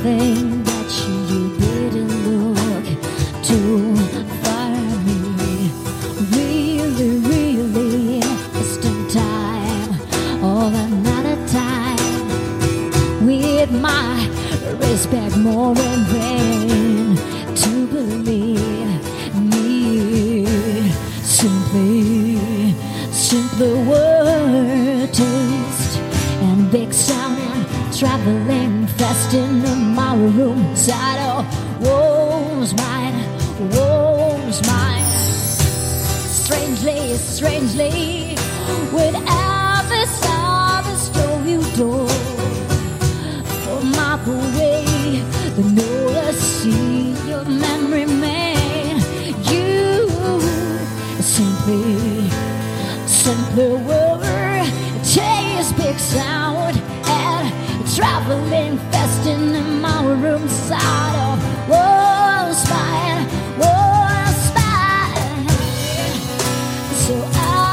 anything that you didn't look too far me. Really, really wasting time, all another time, with my respect more in vain to believe me. Simply word taste and big sound and traveling fast in my room. Side of woes mine. Strangely, without the service door you door from my away, the more I see your memory remain. You simply word taste big sound and traveling fast in my room. Side of was mine. So I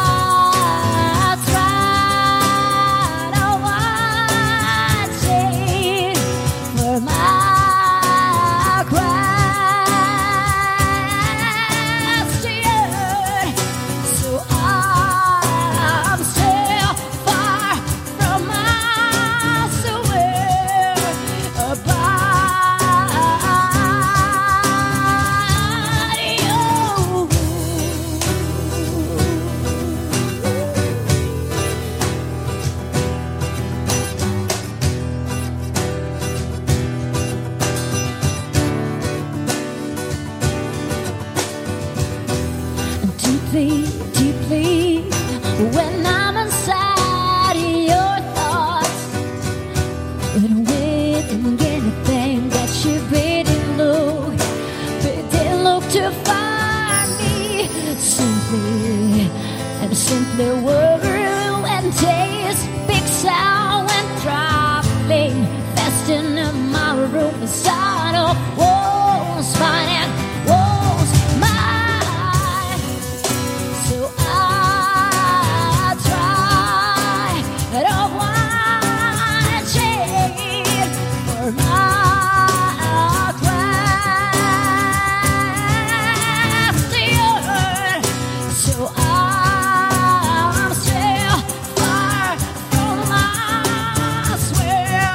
tried to watch it for my question. So I'm still far from my swear about you. Deeply, when I'm inside your thoughts, and with anything that you didn't look too far me. Simply word and taste, big sound and traveling fast in my room. Side of walls, mine and walls, mine. So I try to watch it for my question. So I'm still far from my swear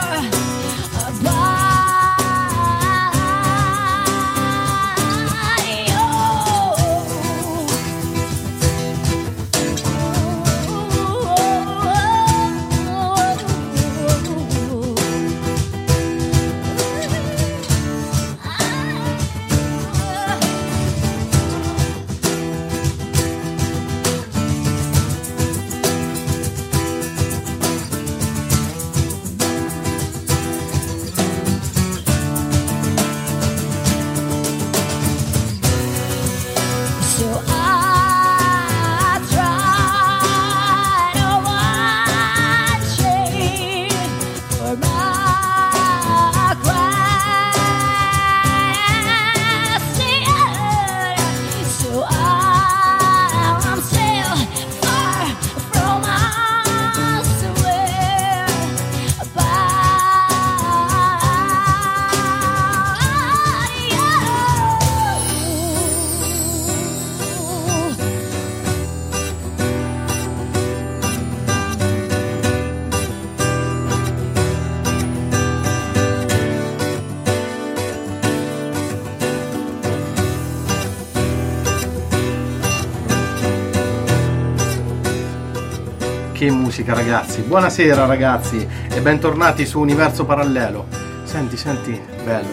Che musica, ragazzi. Buonasera ragazzi e bentornati su Universo Parallelo. Senti, bello.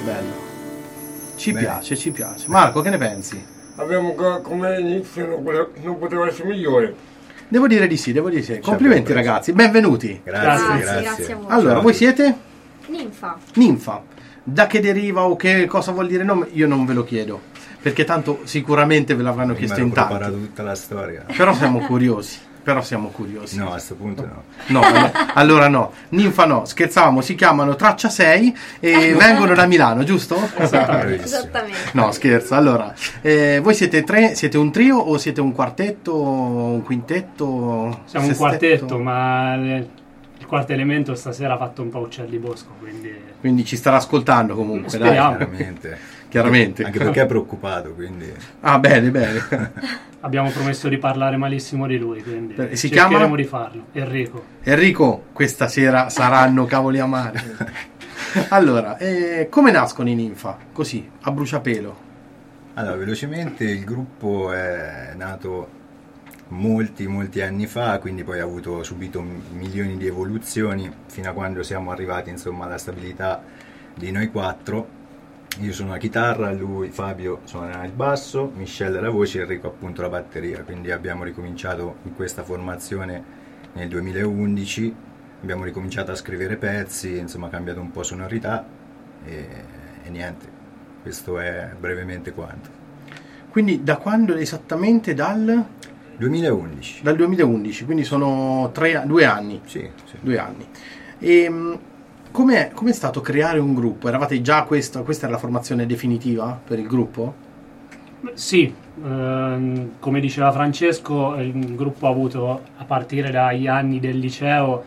Ci piace. Marco, che ne pensi? Abbiamo come inizio non poteva essere migliore. Devo dire di sì. Complimenti ragazzi, benvenuti. Grazie a voi. Allora, voi siete? Ninfa. Da che deriva o che cosa vuol dire nome? Io non ve lo chiedo, perché tanto sicuramente ve l'avranno chiesto in tanti. Ho preparato tutta la storia. Però siamo curiosi. No, a questo punto no. No, allora no. Ninfa no, scherzavamo, si chiamano Traccia 6 e vengono da Milano, giusto? Esattamente. No, scherzo. Allora, voi siete tre, siete un trio o siete un quartetto, un quintetto? Siamo un quartetto, ma il Quarto Elemento stasera ha fatto un po' uccelli bosco, quindi ci starà ascoltando comunque. Speriamo. Dai, chiaramente. Anche perché è preoccupato, quindi... Ah, bene. Abbiamo promesso di parlare malissimo di lui, quindi si cercheremo chiama? di farlo. Enrico, questa sera saranno cavoli amari. Allora, come nascono i Ninfa? Così, a bruciapelo. Allora, velocemente, il gruppo è nato molti anni fa, quindi poi ha subito milioni di evoluzioni fino a quando siamo arrivati, insomma, alla stabilità di noi 4. Io sono la chitarra, lui, Fabio, suona il basso, Michelle la voce e Enrico appunto la batteria. Quindi abbiamo ricominciato in questa formazione nel 2011, abbiamo ricominciato a scrivere pezzi, insomma, cambiato un po' sonorità e niente, questo è brevemente quanto. Quindi da quando esattamente? Dal 2011. Dal 2011, quindi sono 2 anni. Sì. 2 anni. E com'è stato creare un gruppo? Eravate già questa era la formazione definitiva per il gruppo? Sì, come diceva Francesco, il gruppo ha avuto, a partire dagli anni del liceo,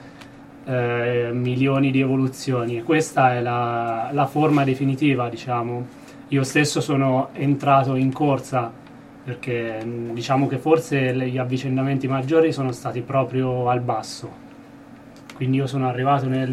milioni di evoluzioni. Questa è la forma definitiva, diciamo. Io stesso sono entrato in corsa perché diciamo che forse gli avvicendamenti maggiori sono stati proprio al basso. Quindi io sono arrivato nel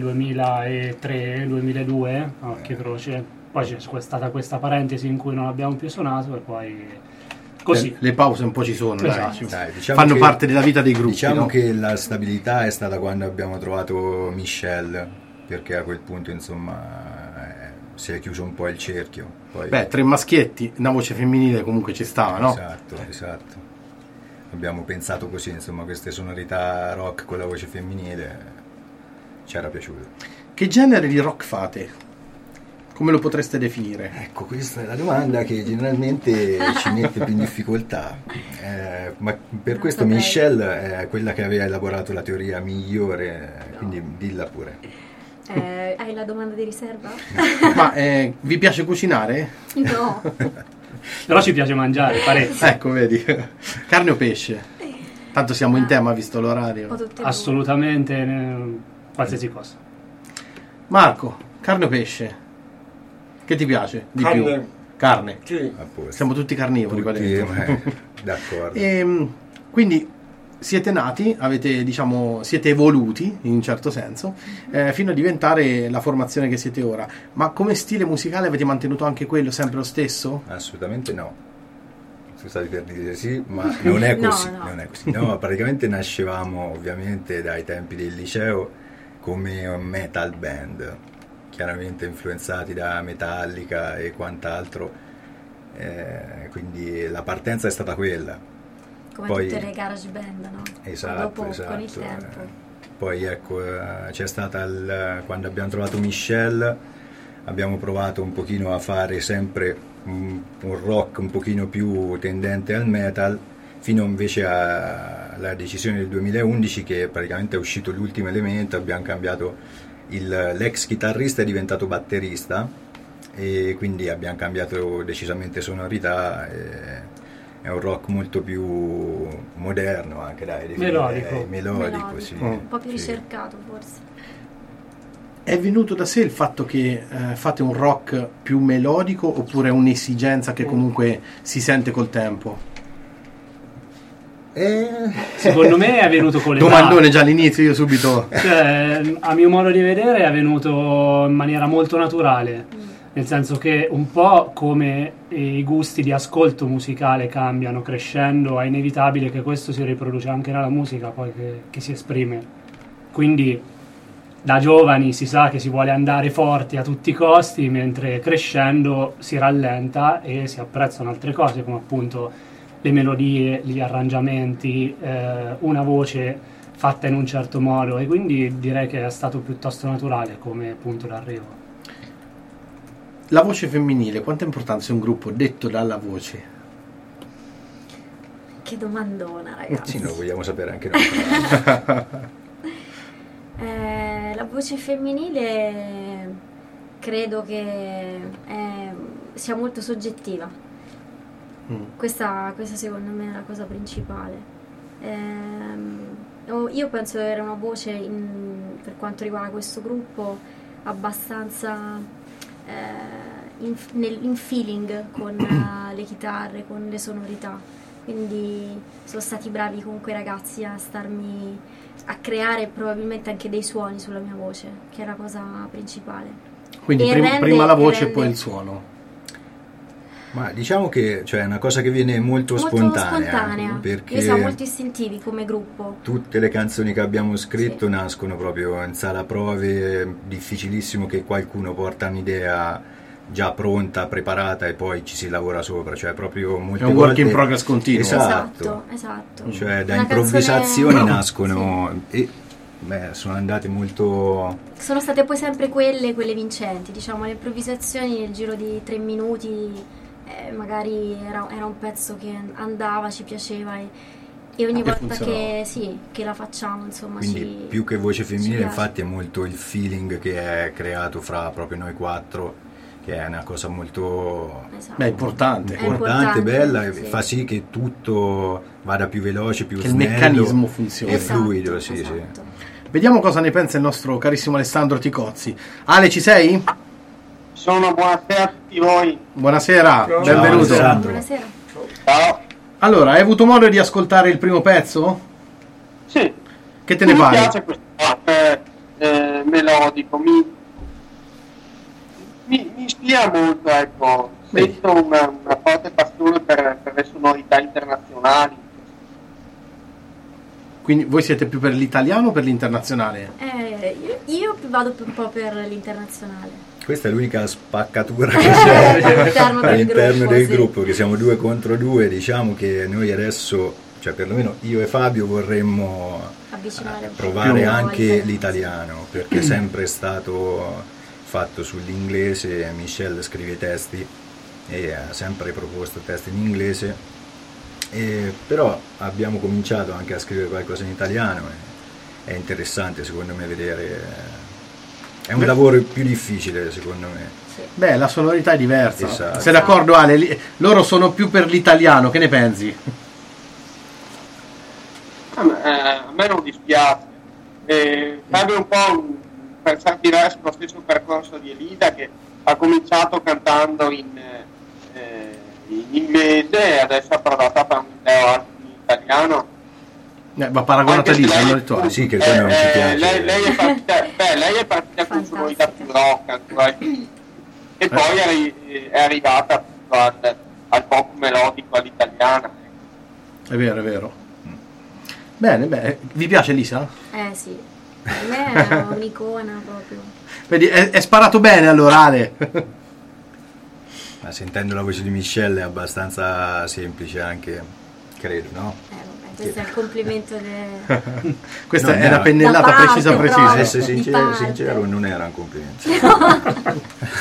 2003-2002, occhio croce, poi c'è stata questa parentesi in cui non abbiamo più suonato e poi così. Le pause un po' ci sono, esatto. Dai, diciamo fanno parte della vita dei gruppi. Diciamo no? che la stabilità è stata quando abbiamo trovato Michelle, perché a quel punto, insomma, si è chiuso un po' il cerchio. Poi... 3 maschietti, una voce femminile comunque ci stava, no? Esatto. Abbiamo pensato così, insomma, queste sonorità rock con la voce femminile ci era piaciuto. Che genere di rock fate? Come lo potreste definire? Ecco, questa è la domanda che generalmente ci mette più in difficoltà, ma per questo Michelle è quella che aveva elaborato la teoria migliore, quindi dilla pure. Hai la domanda di riserva? Ma vi piace cucinare? No. Però ci piace mangiare, parecchio. Ecco, vedi. Carne o pesce? Tanto siamo in tema, visto l'orario. Assolutamente, qualsiasi cosa. Marco, carne o pesce? Che ti piace di più? Carne. Sì. Siamo tutti carnivori qua dentro. D'accordo. Quindi siete nati, siete evoluti in un certo senso, fino a diventare la formazione che siete ora. Ma come stile musicale avete mantenuto anche quello, sempre lo stesso? Assolutamente no. Scusate per dire sì, ma non è così. No. Non è così. No, praticamente nascevamo ovviamente dai tempi del liceo come un metal band, chiaramente influenzati da Metallica e quant'altro, quindi la partenza è stata quella. Come poi, tutte le garage band, no? Esatto, Con il tempo. Poi ecco, c'è stata quando abbiamo trovato Michelle, abbiamo provato un pochino a fare sempre un rock un pochino più tendente al metal, fino invece alla decisione del 2011 che praticamente è uscito l'ultimo elemento, abbiamo cambiato, l'ex chitarrista è diventato batterista e quindi abbiamo cambiato decisamente sonorità. È un rock molto più moderno, anche melodico, sì. Un po' più ricercato forse. È venuto da sé il fatto che fate un rock più melodico oppure è un'esigenza che comunque si sente col tempo? Secondo me è venuto con l'età. Domandone già all'inizio, io subito. A mio modo di vedere è venuto in maniera molto naturale. Nel senso che un po' come i gusti di ascolto musicale cambiano crescendo, è inevitabile che questo si riproduce anche nella musica poi che si esprime. Quindi da giovani si sa che si vuole andare forti a tutti i costi, mentre crescendo si rallenta e si apprezzano altre cose come appunto le melodie, gli arrangiamenti, una voce fatta in un certo modo, e quindi direi che è stato piuttosto naturale come punto d'arrivo. La voce femminile, quanta importanza è un gruppo detto dalla voce? Che domandona, ragazzi. Sì, lo vogliamo sapere anche noi. La voce femminile credo che sia molto soggettiva. Questa secondo me è la cosa principale. io penso di avere una voce per quanto riguarda questo gruppo abbastanza in feeling con le chitarre, con le sonorità, quindi sono stati bravi comunque i ragazzi a creare probabilmente anche dei suoni sulla mia voce, che è la cosa principale. Quindi E prima la voce e rende- poi il suono. Ma diciamo che cioè, è una cosa che viene molto spontanea, perché Noi siamo molto istintivi come gruppo. tutte le canzoni che abbiamo scritto nascono proprio in sala prove, è difficilissimo che qualcuno porta un'idea già pronta, preparata e poi ci si lavora sopra, cioè proprio molte È un work volte- in progress continuo. Esatto. Cioè da Una improvvisazioni canzone- nascono e sono andate molto... Sono state poi sempre quelle vincenti, diciamo, le improvvisazioni nel giro di 3 minuti, magari era un pezzo che andava, ci piaceva e ogni E volta funzionava. che la facciamo, insomma, Quindi più che voce femminile piace. infatti è molto il feeling che è creato fra proprio noi quattro, che è una cosa molto Esatto. Beh, importante. È importante, bella, e sì. fa sì che tutto vada più veloce, più Che il snello meccanismo funzioni. e Esatto, fluido, sì, sì. esatto. Vediamo cosa ne pensa il nostro carissimo Alessandro Ticozzi. Ale, ci sei? Sono, buonasera a tutti voi. Buonasera, Ciao. benvenuto. Ciao, Alessandro. Buonasera. Ciao. Allora, hai avuto modo di ascoltare il primo pezzo? Sì, Che te ne mi pare? piace questo melodico, mi ispira molto, ecco. Sento una forte passione per le sonorità internazionali. Quindi voi siete più per l'italiano o per l'internazionale? Io vado un po' per l'internazionale. Questa è l'unica spaccatura che c'è All'interno del all'interno gruppo, del sì. gruppo, che siamo 2 contro 2. Diciamo che noi adesso, cioè perlomeno io e Fabio, vorremmo Avvicinare un po' provare più anche all'italiano. l'italiano, perché è sempre stato fatto sull'inglese. Michelle scrive i testi e ha sempre proposto testi in inglese, però abbiamo cominciato anche a scrivere qualcosa in italiano e è interessante secondo me vedere. È un lavoro più difficile secondo me. Sì. Beh, la sonorità è diversa. Esatto. Sei d'accordo, Ale? Loro sono più per l'italiano, che ne pensi? A me non dispiace. Serve un po' per certi versi lo stesso percorso di Elisa, che ha cominciato cantando in inglese e adesso ha provato a fare un intero album in italiano. Va paragonata Anche lì, se hanno lei- detto. Sì, che poi non ci piace. lei è partita con sonorità più rock ancora, e poi è arrivata appunto al pop melodico all'italiana. È vero, è vero. Bene, beh, vi piace Lisa? Sì, per me è un'icona proprio. Vedi, è sparato bene allora, Ale. Ma sentendo la voce di Michelle è abbastanza semplice anche, credo, no? Vabbè, questo è il complimento del... Questa Non è una era- pennellata Da parte, precisa, proprio. precisa. Per essere Di sincero, parte. non era un complimento.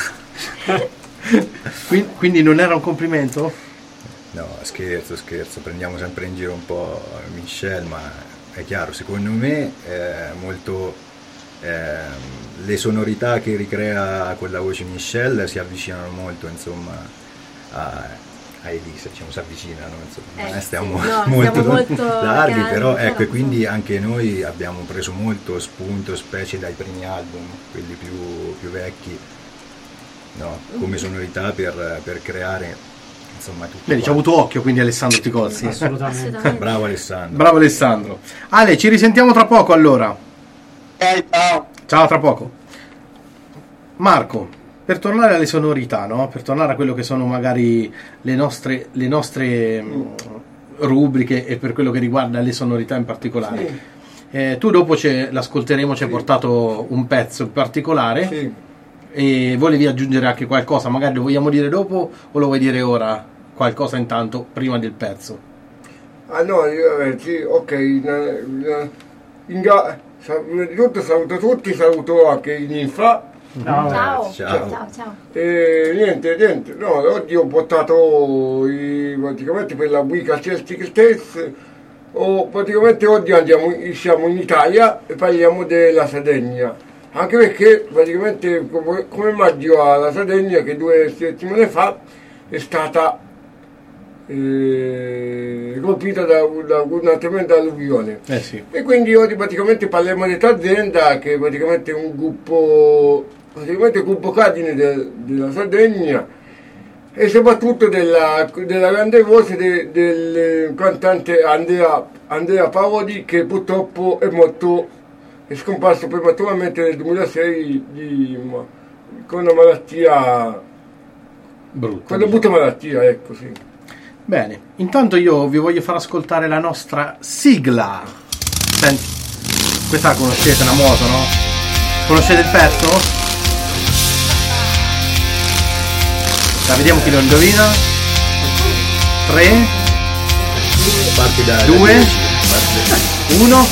Quindi non era un complimento? No, scherzo, prendiamo sempre in giro un po' Michelle, ma è chiaro, secondo me è molto... le sonorità che ricrea quella voce Michelle si avvicinano molto, insomma, a Elisa, diciamo, si avvicinano, insomma. Stiamo sì, no, molto, siamo molto larghi, calmi, però però, ecco, e quindi insomma. anche noi abbiamo preso molto spunto, specie dai primi album, quelli più vecchi, no? Come sonorità per creare, insomma, tutto. Vedi, ci ha quanto. avuto occhio quindi Alessandro Ticozzi. Assolutamente. Assolutamente. Bravo Alessandro. Bravo Alessandro. Ale, ci risentiamo tra poco allora. Ok, ciao. Ciao, tra poco. Marco, per tornare alle sonorità, no? Per tornare a quello che sono magari le nostre rubriche e per quello che riguarda le sonorità in particolare. Tu dopo l'ascolteremo, ci hai portato un pezzo in particolare Sì. e volevi aggiungere anche qualcosa, magari lo vogliamo dire dopo o lo vuoi dire ora? Qualcosa intanto, prima del pezzo. Ah no, sì, ok. Prima di tutto saluto tutti, saluto anche Ninfa. Ciao. Ciao. Ciao. Ciao. E niente, no, oggi ho portato praticamente per la Wicca Celtic Tales. Praticamente oggi siamo in Italia e parliamo della Sardegna. Anche perché praticamente come maggio alla Sardegna, che 2 settimane fa è stata colpita da una tremenda alluvione. Sì. E quindi oggi praticamente parliamo di questa azienda che praticamente è un gruppo, praticamente il gruppo cardine della Sardegna e soprattutto della grande voce del cantante Andrea Parodi, che purtroppo è scomparso prematuramente nel 2006 con una malattia, Brutta. con una brutta malattia, ecco, sì. Bene, intanto io vi voglio far ascoltare la nostra sigla. Senti, questa la conoscete, una moto, no? Conoscete il pezzo? La vediamo chi lo indovina. 3, Parti da 2, 1.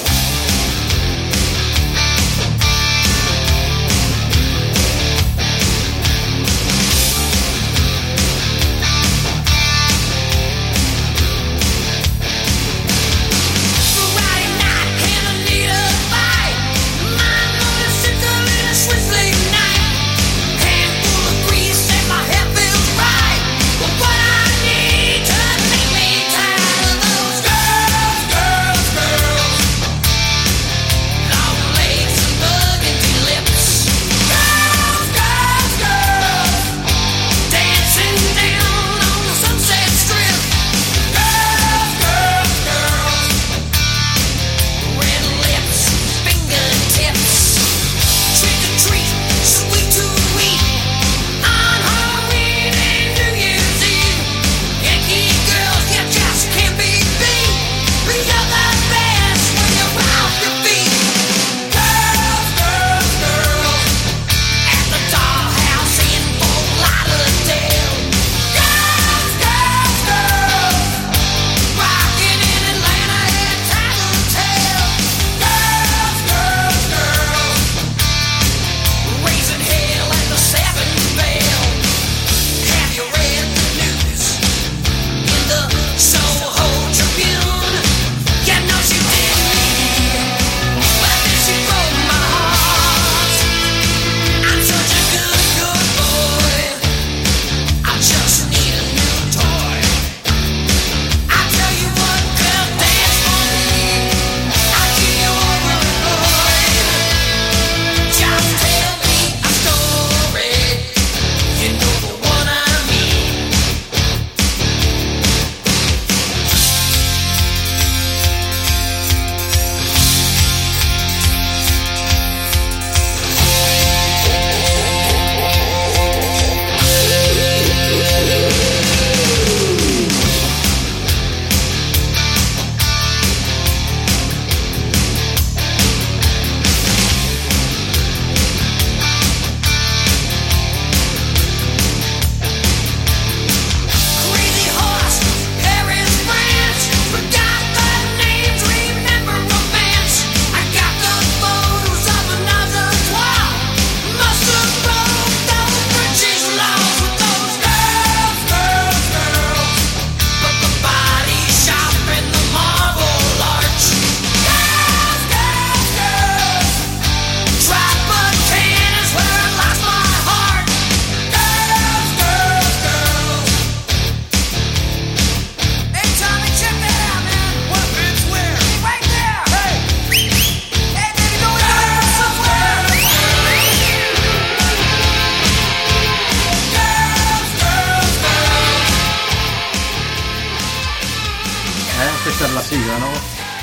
Questa è la sigla, no?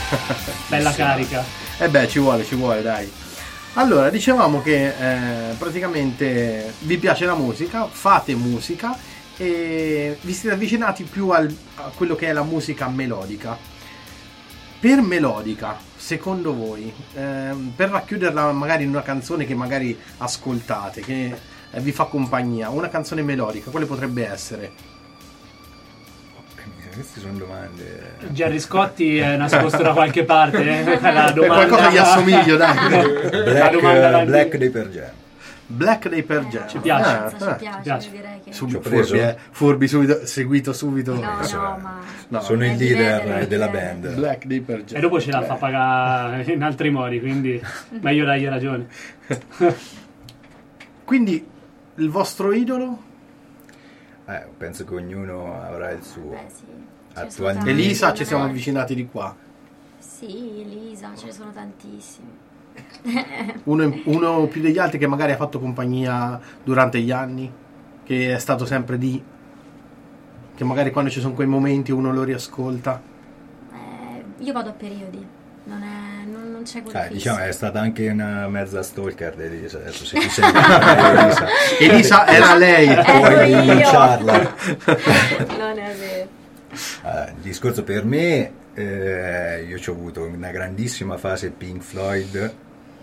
Bella carica. Beh, ci vuole, dai. Allora, dicevamo che praticamente vi piace la musica, fate musica e vi siete avvicinati più a quello che è la musica melodica. Per melodica, secondo voi, per racchiuderla magari in una canzone che magari ascoltate, che vi fa compagnia, una canzone melodica, quale potrebbe essere? Queste sono domande. Gerry Scotti è nascosto da qualche parte. La domanda... Qualcosa gli assomiglio, dai. Black dei Pearl Jam. Black dei Pearl Jam. Ci piace. Ci piace. Direi che... Furbi subito, seguito subito. No, sono il leader della band. Black dei Pearl Jam. E dopo ce la fa pagare in altri modi, quindi meglio dargli ragione. Quindi il vostro idolo? penso che ognuno avrà il suo. Beh, sì. Attualmente. Elisa, ci siamo avvicinati di qua. Sì, Elisa, ce ne sono tantissimi. Uno più degli altri che magari ha fatto compagnia durante gli anni, che è stato sempre lì, che magari quando ci sono quei momenti uno lo riascolta. Io vado a periodi, non c'è quello fisso. Diciamo è stata anche una mezza stalker di Elisa, adesso se ti senti Elisa. Elisa era lei. Puoi io. denunciarla. Non è vero. Il discorso per me, io ci ho avuto una grandissima fase Pink Floyd,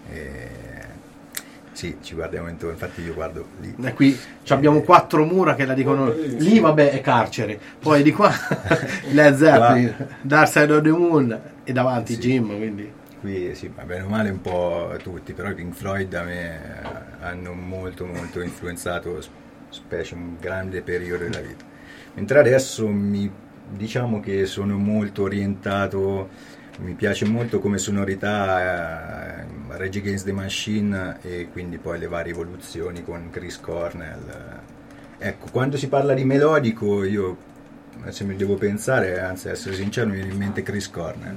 sì, ci guardiamo intorno, infatti io guardo lì. E qui abbiamo 4 mura che la dicono, lì vabbè è carcere, poi di qua Led Zeppelin, Dark Side of the Moon e davanti Sì. Jim, quindi Qui sì, ma bene o male un po' tutti, però i Pink Floyd a me hanno molto molto influenzato, specie un grande periodo della vita. Mentre adesso diciamo che sono molto orientato, mi piace molto come sonorità Rage Against the Machine e quindi poi le varie evoluzioni con Chris Cornell. Ecco, quando si parla di melodico io, se mi devo pensare, anzi essere sincero, mi viene in mente Chris Cornell.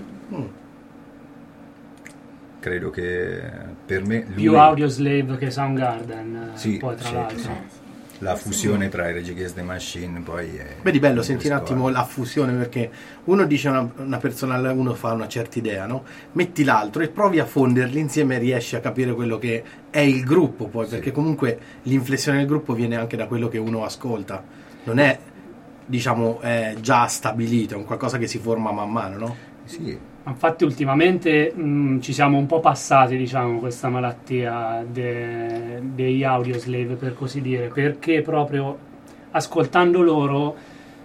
Credo che per me lui, Più Audioslave che Soundgarden, Sì, poi tra sì. l'altro. la fusione tra i Rage Against the Machine poi è vedi bello Chris senti un attimo Cornell. la fusione, perché uno dice una persona, uno fa una certa idea, no? Metti l'altro e provi a fonderli insieme e riesci a capire quello che è il gruppo poi, perché comunque l'inflessione del gruppo viene anche da quello che uno ascolta, non è diciamo già stabilito, è un qualcosa che si forma man mano, no? Sì, Infatti ultimamente ci siamo un po' passati, diciamo, questa malattia degli Audioslave, per così dire, perché proprio ascoltando loro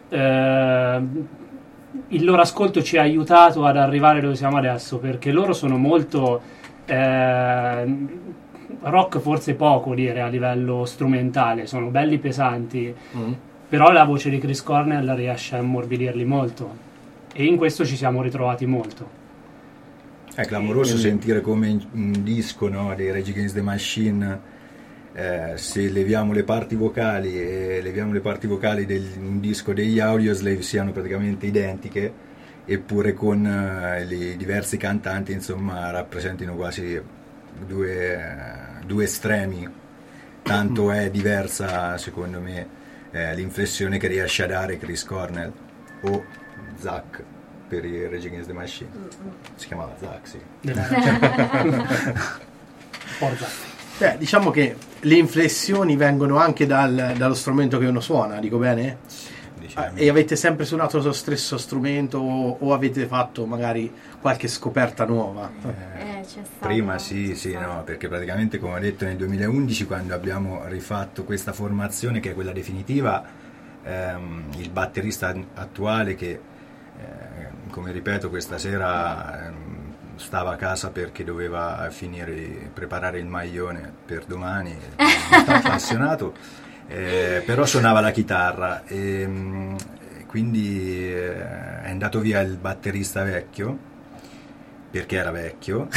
il loro ascolto ci ha aiutato ad arrivare dove siamo adesso, perché loro sono molto rock, forse poco dire a livello strumentale, sono belli pesanti, però la voce di Chris Cornell riesce a ammorbidirli molto. E in questo ci siamo ritrovati molto. è clamoroso sentire come un disco, no, dei Rage Against the Machine, se leviamo le parti vocali di un disco degli Audioslave siano praticamente identiche, eppure con i diversi cantanti insomma rappresentino quasi due estremi. Tanto è diversa secondo me l'inflessione che riesce a dare Chris Cornell o Zach per i Rage Against the Machine. Si chiamava Zach, sì. Forza. Diciamo che le inflessioni vengono anche dallo strumento che uno suona, dico bene? Diciamo. E avete sempre suonato lo stesso strumento o avete fatto magari qualche scoperta nuova? C'è stato, Prima c'è sì, stato. no, perché praticamente come ho detto nel 2011 quando abbiamo rifatto questa formazione che è quella definitiva, il batterista attuale che come ripeto questa sera stava a casa perché doveva preparare il maglione per domani, sta appassionato, però suonava la chitarra e quindi è andato via il batterista vecchio perché era vecchio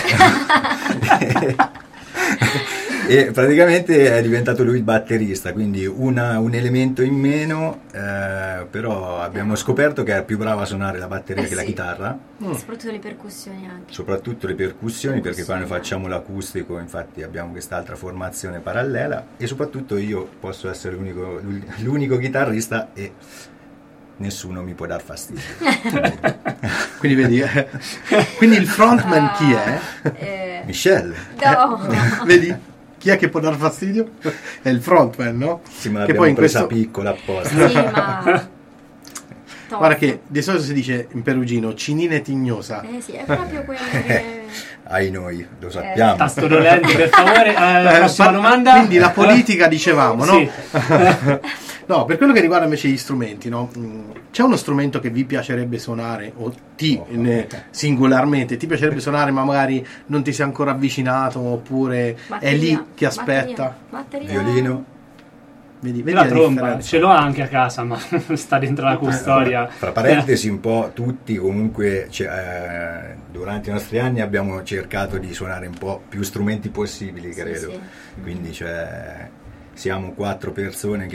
e praticamente è diventato lui il batterista, quindi un elemento in meno, però abbiamo scoperto che è più bravo a suonare la batteria che la Sì. chitarra, Soprattutto le percussioni anche. soprattutto le percussioni, perché quando facciamo l'acustico infatti abbiamo quest'altra formazione parallela e soprattutto io posso essere l'unico chitarrista e nessuno mi può dar fastidio. Quindi vedi, quindi il frontman chi è? Michelle, No! Vedi? Chi è che può dar fastidio? È il frontman, no? sì, ma Che l'abbiamo poi in presa questo... piccola apposta. Sì, ma... Top. Guarda che di solito si dice in perugino cinina e tignosa. Sì, è proprio quello che... Ai noi, lo sappiamo. Tasto dolente, per favore. Prossima domanda. Quindi la politica dicevamo, no? Sì. No, per quello che riguarda invece gli strumenti, no? C'è uno strumento che vi piacerebbe suonare o singolarmente ti piacerebbe suonare ma magari non ti sei ancora avvicinato oppure è lì che aspetta? Batteria. Violino. Vedi La tromba, differenza? ce l'ho anche a casa, ma sta dentro la custodia. Fra parentesi un po' tutti comunque durante i nostri anni abbiamo cercato di suonare un po' più strumenti possibili, credo. Sì. Quindi siamo 4 persone che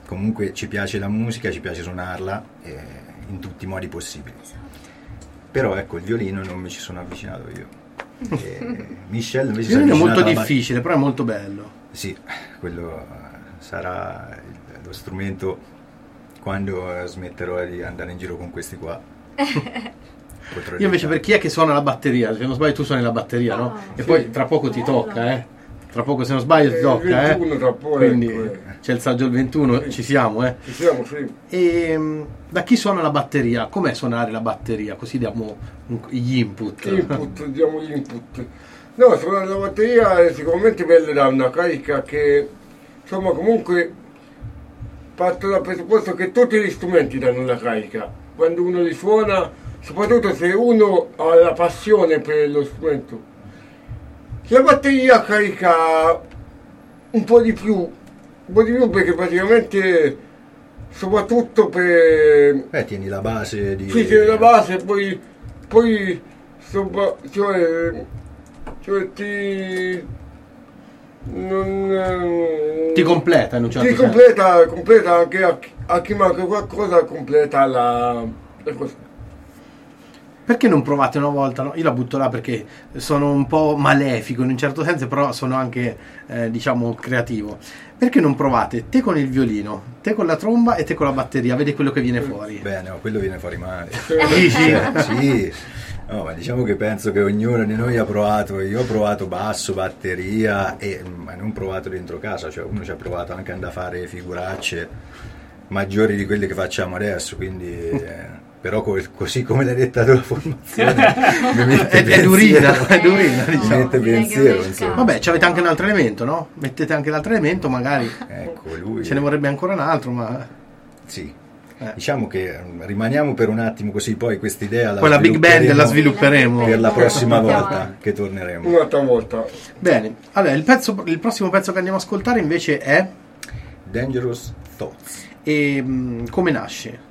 comunque ci piace la musica, ci piace suonarla in tutti i modi possibili. Però ecco, il violino non mi ci sono avvicinato io. Michel invece Il violino è molto alla difficile, però è molto bello. Sì, quello sarà lo strumento quando smetterò di andare in giro con questi qua. Io invece, per chi è che suona la batteria? Se non sbaglio tu suoni la batteria, no? E Sì. poi tra poco ti tocca, Tra poco, se non sbaglio, ti tocca, 21 tra poco, Quindi ecco, c'è il saggio il 21, ci siamo, Ci siamo, sì. E da chi suona la batteria? Com'è suonare la batteria? Così diamo gli input. Diamo gli input. No, suonare la batteria è sicuramente bello, da una carica che, insomma, comunque parto dal presupposto che tutti gli strumenti danno la carica. Quando uno li suona, soprattutto se uno ha la passione per lo strumento. La batteria carica un po' di più perché praticamente, soprattutto per... tieni la base di... Sì, tieni la base, poi Ti completa in un certo ti senso. completa anche a chi manca qualcosa, completa la cosa. Perché non provate una volta? No? Io la butto là perché sono un po' malefico in un certo senso, però sono anche, diciamo, creativo. Perché non provate te con il violino, te con la tromba e te con la batteria? Vedi quello che viene fuori. Beh, no, quello viene fuori male. Dici? Sì. No, ma diciamo che penso che ognuno di noi ha provato. Io ho provato basso, batteria, ma non provato dentro casa. Cioè uno ci ha provato anche andare a fare figuracce maggiori di quelle che facciamo adesso, quindi... però così come l'hai detta tu la formazione mi mette è durina, diciamo. Mi mette pensiero, insomma. Vabbè, c'avete anche un altro elemento, no? Mettete anche l'altro elemento, magari Ecco, lui ce ne vorrebbe ancora un altro, ma sì. Diciamo che rimaniamo per un attimo così, poi quest'idea poi la big band la svilupperemo per la prossima volta che torneremo. Un'altra volta. bene. Allora, il prossimo pezzo che andiamo a ascoltare invece è Dangerous Thoughts. e come nasce?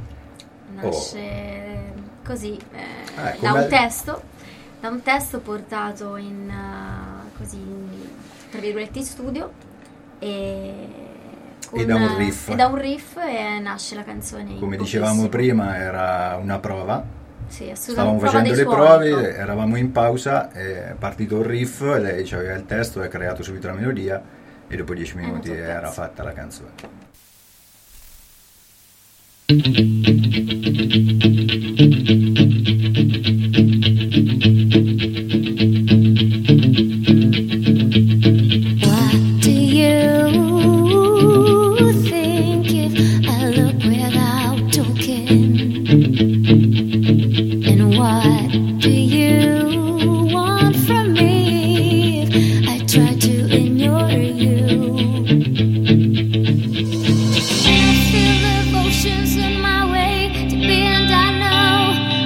Nasce così, ecco, da un testo portato in così, tra virgolette, in studio e da un riff. E nasce la canzone. in Come dicevamo pochissimo. prima, era una prova. Sì, Stavamo prova facendo dei le suoni, prove, no? eravamo in pausa, è partito il riff, lei aveva il testo, ha creato subito la melodia e dopo 10 minuti venuto il era pezzo. fatta la canzone. What do you think if I look without talking? And what do you want from me if I try to ignore you? I feel the emotions in my way to be, and I know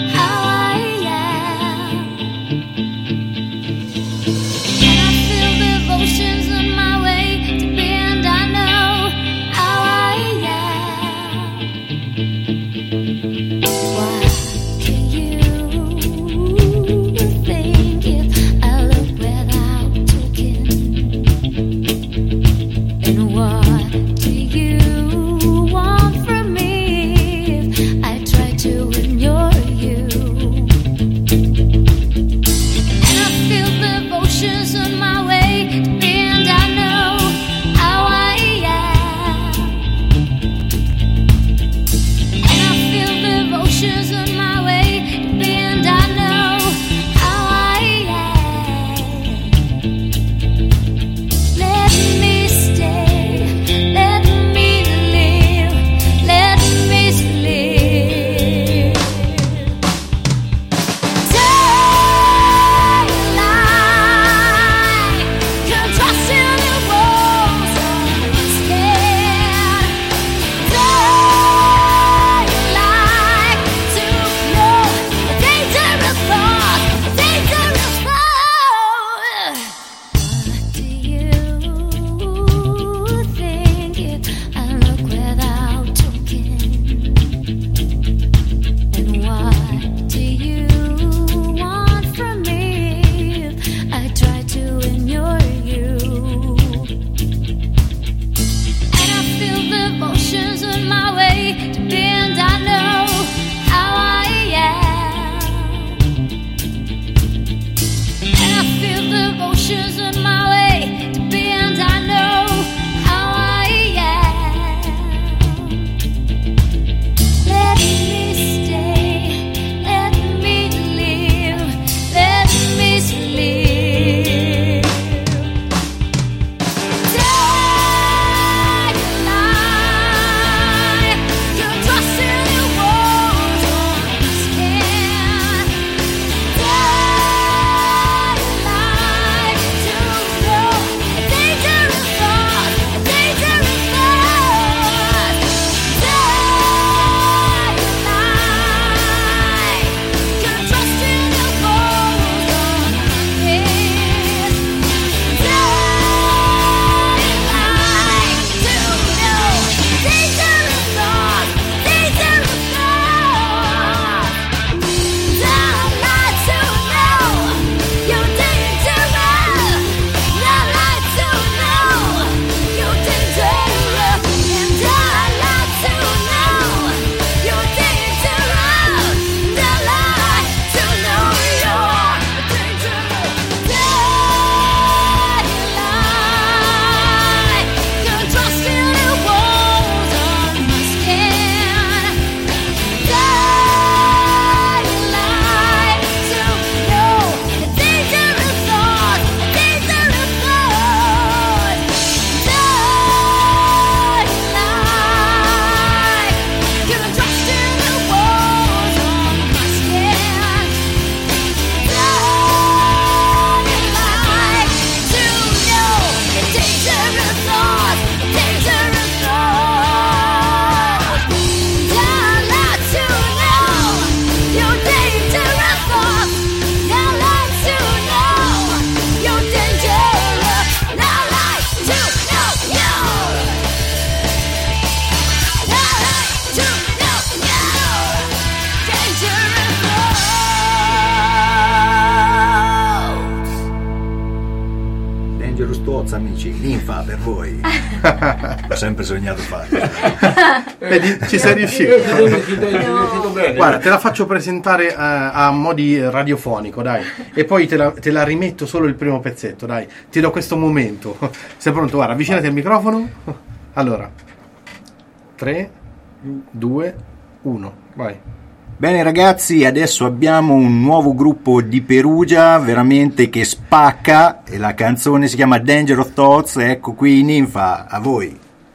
Thoughts, amici, Ninfa per voi. Ho sempre sognato farlo. Vedi, ci sei riuscito. Guarda, te la faccio presentare a mo' di radiofonico, dai, e poi te la rimetto solo il primo pezzetto, dai, ti do questo momento. Sei pronto? Guarda, avvicinati al microfono. Allora, 3, 2, 1, vai. Bene ragazzi, adesso abbiamo un nuovo gruppo di Perugia veramente che spacca e la canzone si chiama Danger of Thoughts. Ecco qui Ninfa, a voi.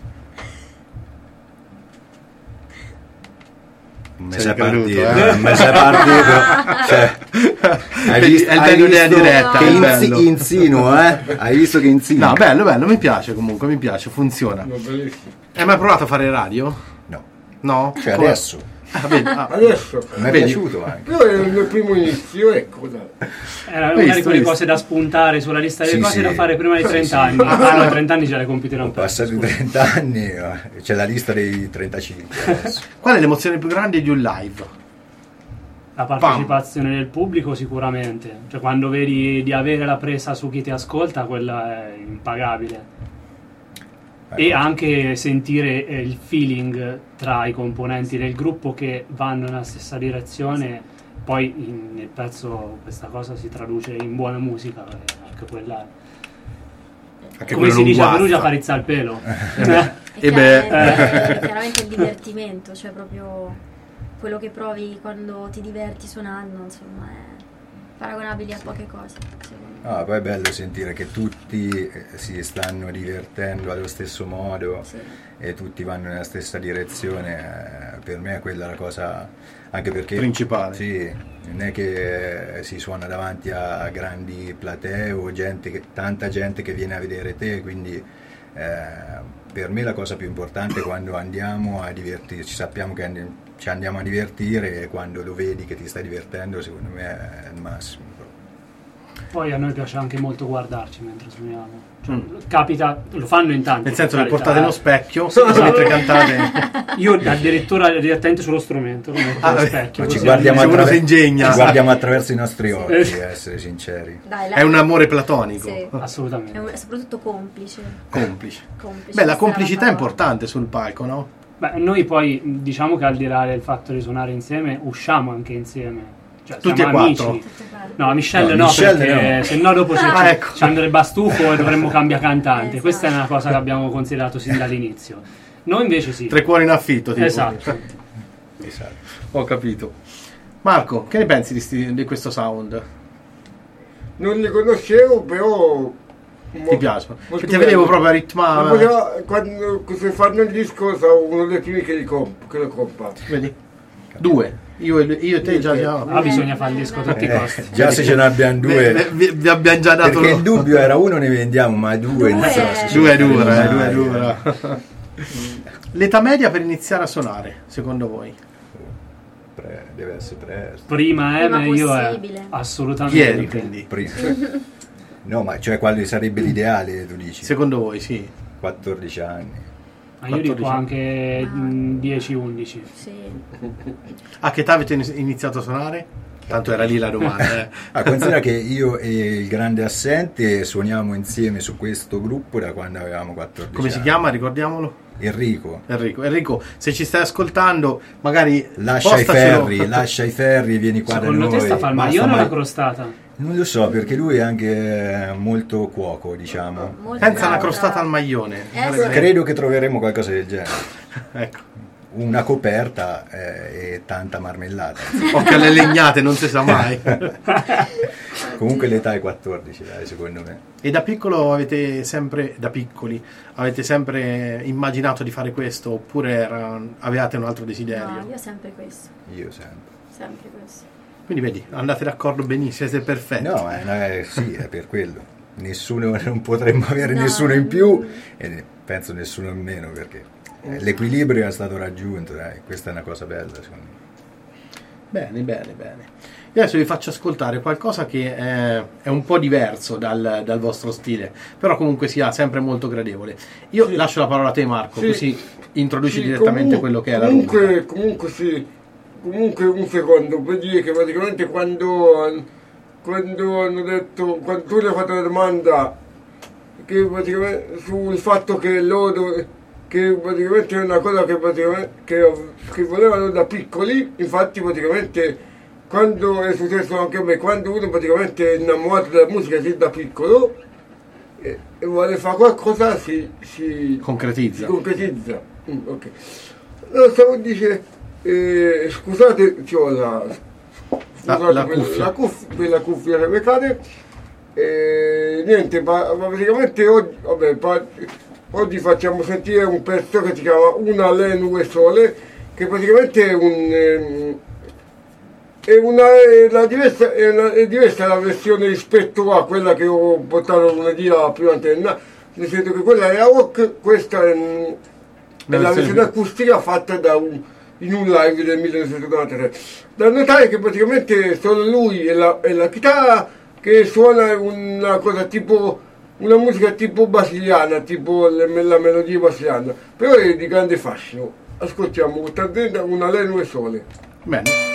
Mi sei partito, cioè, È il bello della diretta, che è bello. insinuo, hai visto che insinuo? No, bello, mi piace comunque, mi piace, funziona. Hai mai provato a fare radio? No, No? cioè Come? adesso Adesso mi è Vedi? piaciuto anche. però è il mio primo inizio, ecco, dai. Era una di quelle visto. cose da spuntare sulla lista delle Sì, cose sì. da fare prima dei 30 anni. Ah no, 30 anni già le compiterò un po'. Passati 30 anni, c'è la lista dei 35 adesso. Qual è l'emozione più grande di un live? La partecipazione del pubblico sicuramente. Cioè quando vedi di avere la presa su chi ti ascolta, quella è impagabile. E anche sentire il feeling tra i componenti del gruppo che vanno nella stessa direzione, poi nel pezzo questa cosa si traduce in buona musica, anche quella, Anche come quello si non dice a guasta. Perugia, parizza al pelo. E beh. chiaramente il divertimento, cioè proprio quello che provi quando ti diverti suonando, insomma, è paragonabile a poche cose, secondo me. Ah, poi è bello sentire che tutti si stanno divertendo allo stesso modo Sì. e tutti vanno nella stessa direzione. Per me è quella la cosa, anche perché Principale. sì, non è che si suona davanti a grandi platee o tanta gente che viene a vedere te, quindi per me la cosa più importante è quando andiamo a divertirci, sappiamo che ci andiamo a divertire, e quando lo vedi che ti stai divertendo, secondo me è il massimo. Poi a noi piace anche molto guardarci mentre suoniamo. Cioè, capita, lo fanno in tanti. Nel senso per che portate carità. uno specchio mentre cantate. Io addirittura direttamente sullo strumento, lo metto allo specchio. Ma ci così. guardiamo, Se uno si ingegna. ci guardiamo attraverso i nostri occhi, essere sinceri. Dai, È un amore platonico. Sì. Assolutamente. È soprattutto complice. Complice. Complice, Beh, la questa è complicità è parola. importante sul palco, no? Beh, noi poi diciamo che al di là del fatto di suonare insieme, usciamo anche insieme. Cioè, Tutti siamo e amici. quattro? No, Michelle No, no, Michelle perché no. se no dopo ecco. ci andrebbe a stufo e dovremmo cambiare cantante. Esatto. Questa è una cosa che abbiamo considerato sin dall'inizio. Noi invece sì. 3 cuori in affitto, tipo. Esatto. Esatto. Ho capito. Marco, che ne pensi di questo sound? Non li conoscevo, però Ti piace? molto Che ti vedevo bello. proprio a Ma ritmare. però, quando se fanno il disco sono uno dei primi che lo compra. Vedi? 2. Io e te già siamo. Ah, bisogna fare il disco a tutti i costi. Già se ce ne abbiamo due, Vi abbiamo già dato perché il dubbio era uno ne vendiamo, ma due non so se ce 2 è ne dura, facciamo 2 è mai. dura. L'età media per iniziare a suonare, secondo voi? Deve essere presto. Prima Prima meglio è. possibile. Assolutamente. Ieri, quindi. Prima. No, ma cioè quale sarebbe l'ideale, tu dici? Secondo voi, sì. 14 anni. Ma io dico 14. anche 10-11. Sì. A che età avete iniziato a suonare? Tanto era lì la domanda. Considera che io e il grande assente suoniamo insieme su questo gruppo da quando avevamo 14 Come si anni. chiama? Ricordiamolo. Enrico. Enrico, se ci stai ascoltando, magari Lascia postacelo. lascia i ferri e vieni qua da Secondo noi. te sta fa il Basta maglione o mai- la crostata? Non lo so, perché lui è anche molto cuoco, diciamo. Molto Pensa alla bravo, crostata bravo. al maglione. Sì. Credo che troveremo qualcosa del genere. Ecco. Una coperta e tanta marmellata. Occhio alle legnate, non si sa mai. Comunque l'età è 14, dai, secondo me. E da piccolo da piccoli, avete sempre immaginato di fare questo oppure avevate un altro desiderio? No, io sempre questo. Io sempre. Sempre questo. Quindi vedi, andate d'accordo benissimo, siete perfetti. No, sì, è per quello. Nessuno, non potremmo avere No, nessuno in più e penso nessuno in meno, perché l'equilibrio è stato raggiunto, dai. Questa è una cosa bella, secondo me. Bene. Io adesso vi faccio ascoltare qualcosa che è un po' diverso dal vostro stile, però comunque sia sempre molto gradevole. Io lascio la parola a te, Marco, Sì. così introduci Sì, direttamente quello che è la rubrica. Comunque sì, comunque un secondo, per dire che praticamente quando hanno detto, quando tu gli hai fatto la domanda che praticamente sul fatto che loro, che praticamente è una cosa che volevano da piccoli, infatti praticamente quando è successo anche a me, quando uno praticamente è innamorato della musica sin da piccolo e vuole fare qualcosa si Concretizza. Ok. Allora stavo dicendo, scusate, c'ho la quella cuffia che mi cade. Niente, ma praticamente oggi facciamo sentire un pezzo che si chiama Una Lenue Sole, che praticamente è diversa la versione rispetto a quella che ho portato lunedì alla prima antenna, nel senso che quella è la rock, questa è la versione acustica fatta in un live del 1993. Da notare che praticamente sono lui e la chitarra che suona una cosa tipo, una musica tipo brasiliana, tipo la melodia brasiliana, però è di grande fascino. Ascoltiamo questa Una Lenue Sole. Bene.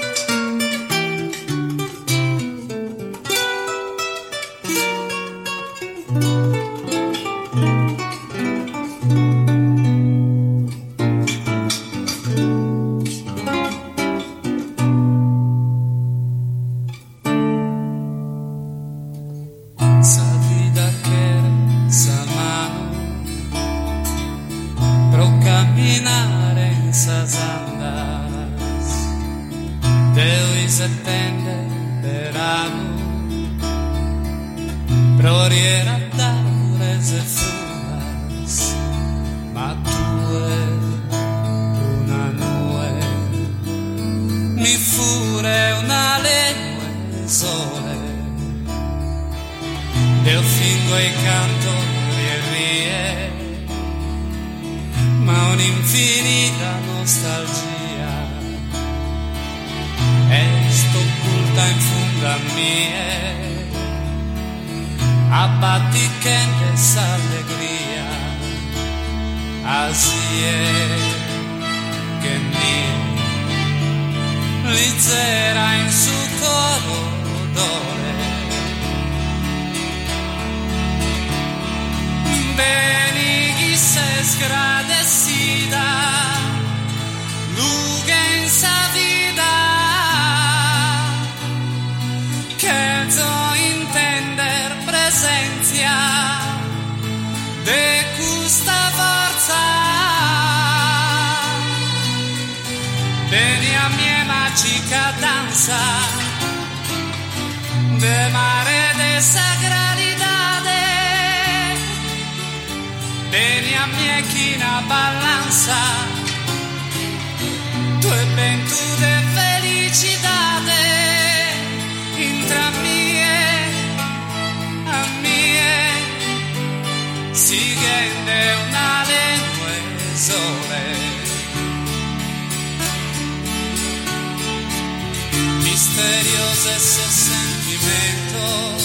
Misterios esos sentimientos,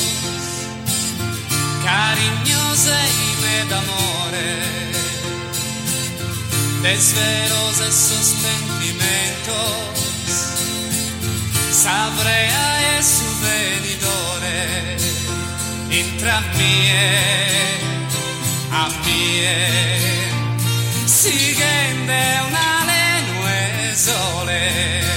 cariños y med amores, desveros esos sentimientos, sabré a su venidore, intra a mie, siguen de una lenue sole.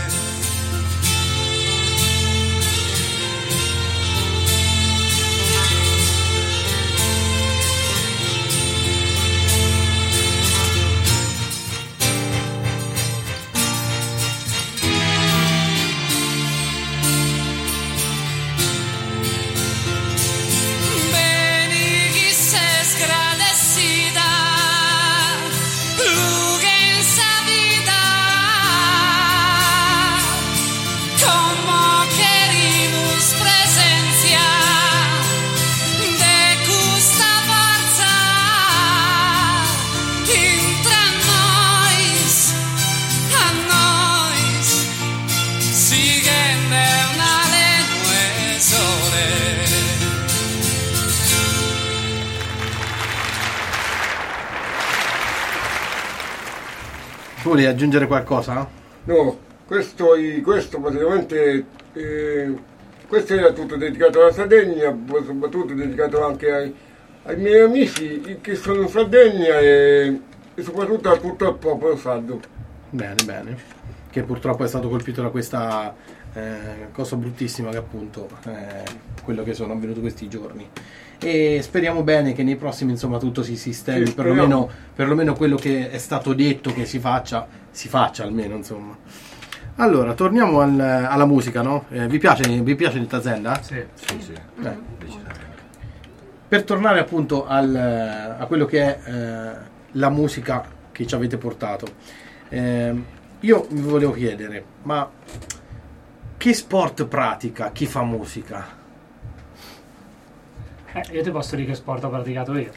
Vuoi aggiungere qualcosa? No, questo praticamente questo era tutto dedicato alla Sardegna, soprattutto dedicato anche ai miei amici che sono in Sardegna e soprattutto a tutto il popolo sardo. Bene, che purtroppo è stato colpito da questa cosa bruttissima che appunto quello che sono avvenuto questi giorni. E speriamo bene che nei prossimi insomma tutto si sistemi, Sì, perlomeno quello che è stato detto che si faccia almeno insomma. Allora torniamo alla musica, no? Vi piace Netta Zenda? Sì. Sì. Decisamente. Per tornare appunto a quello che è la musica che ci avete portato, io vi volevo chiedere, ma che sport pratica chi fa musica? Io ti posso dire che sport ho praticato io.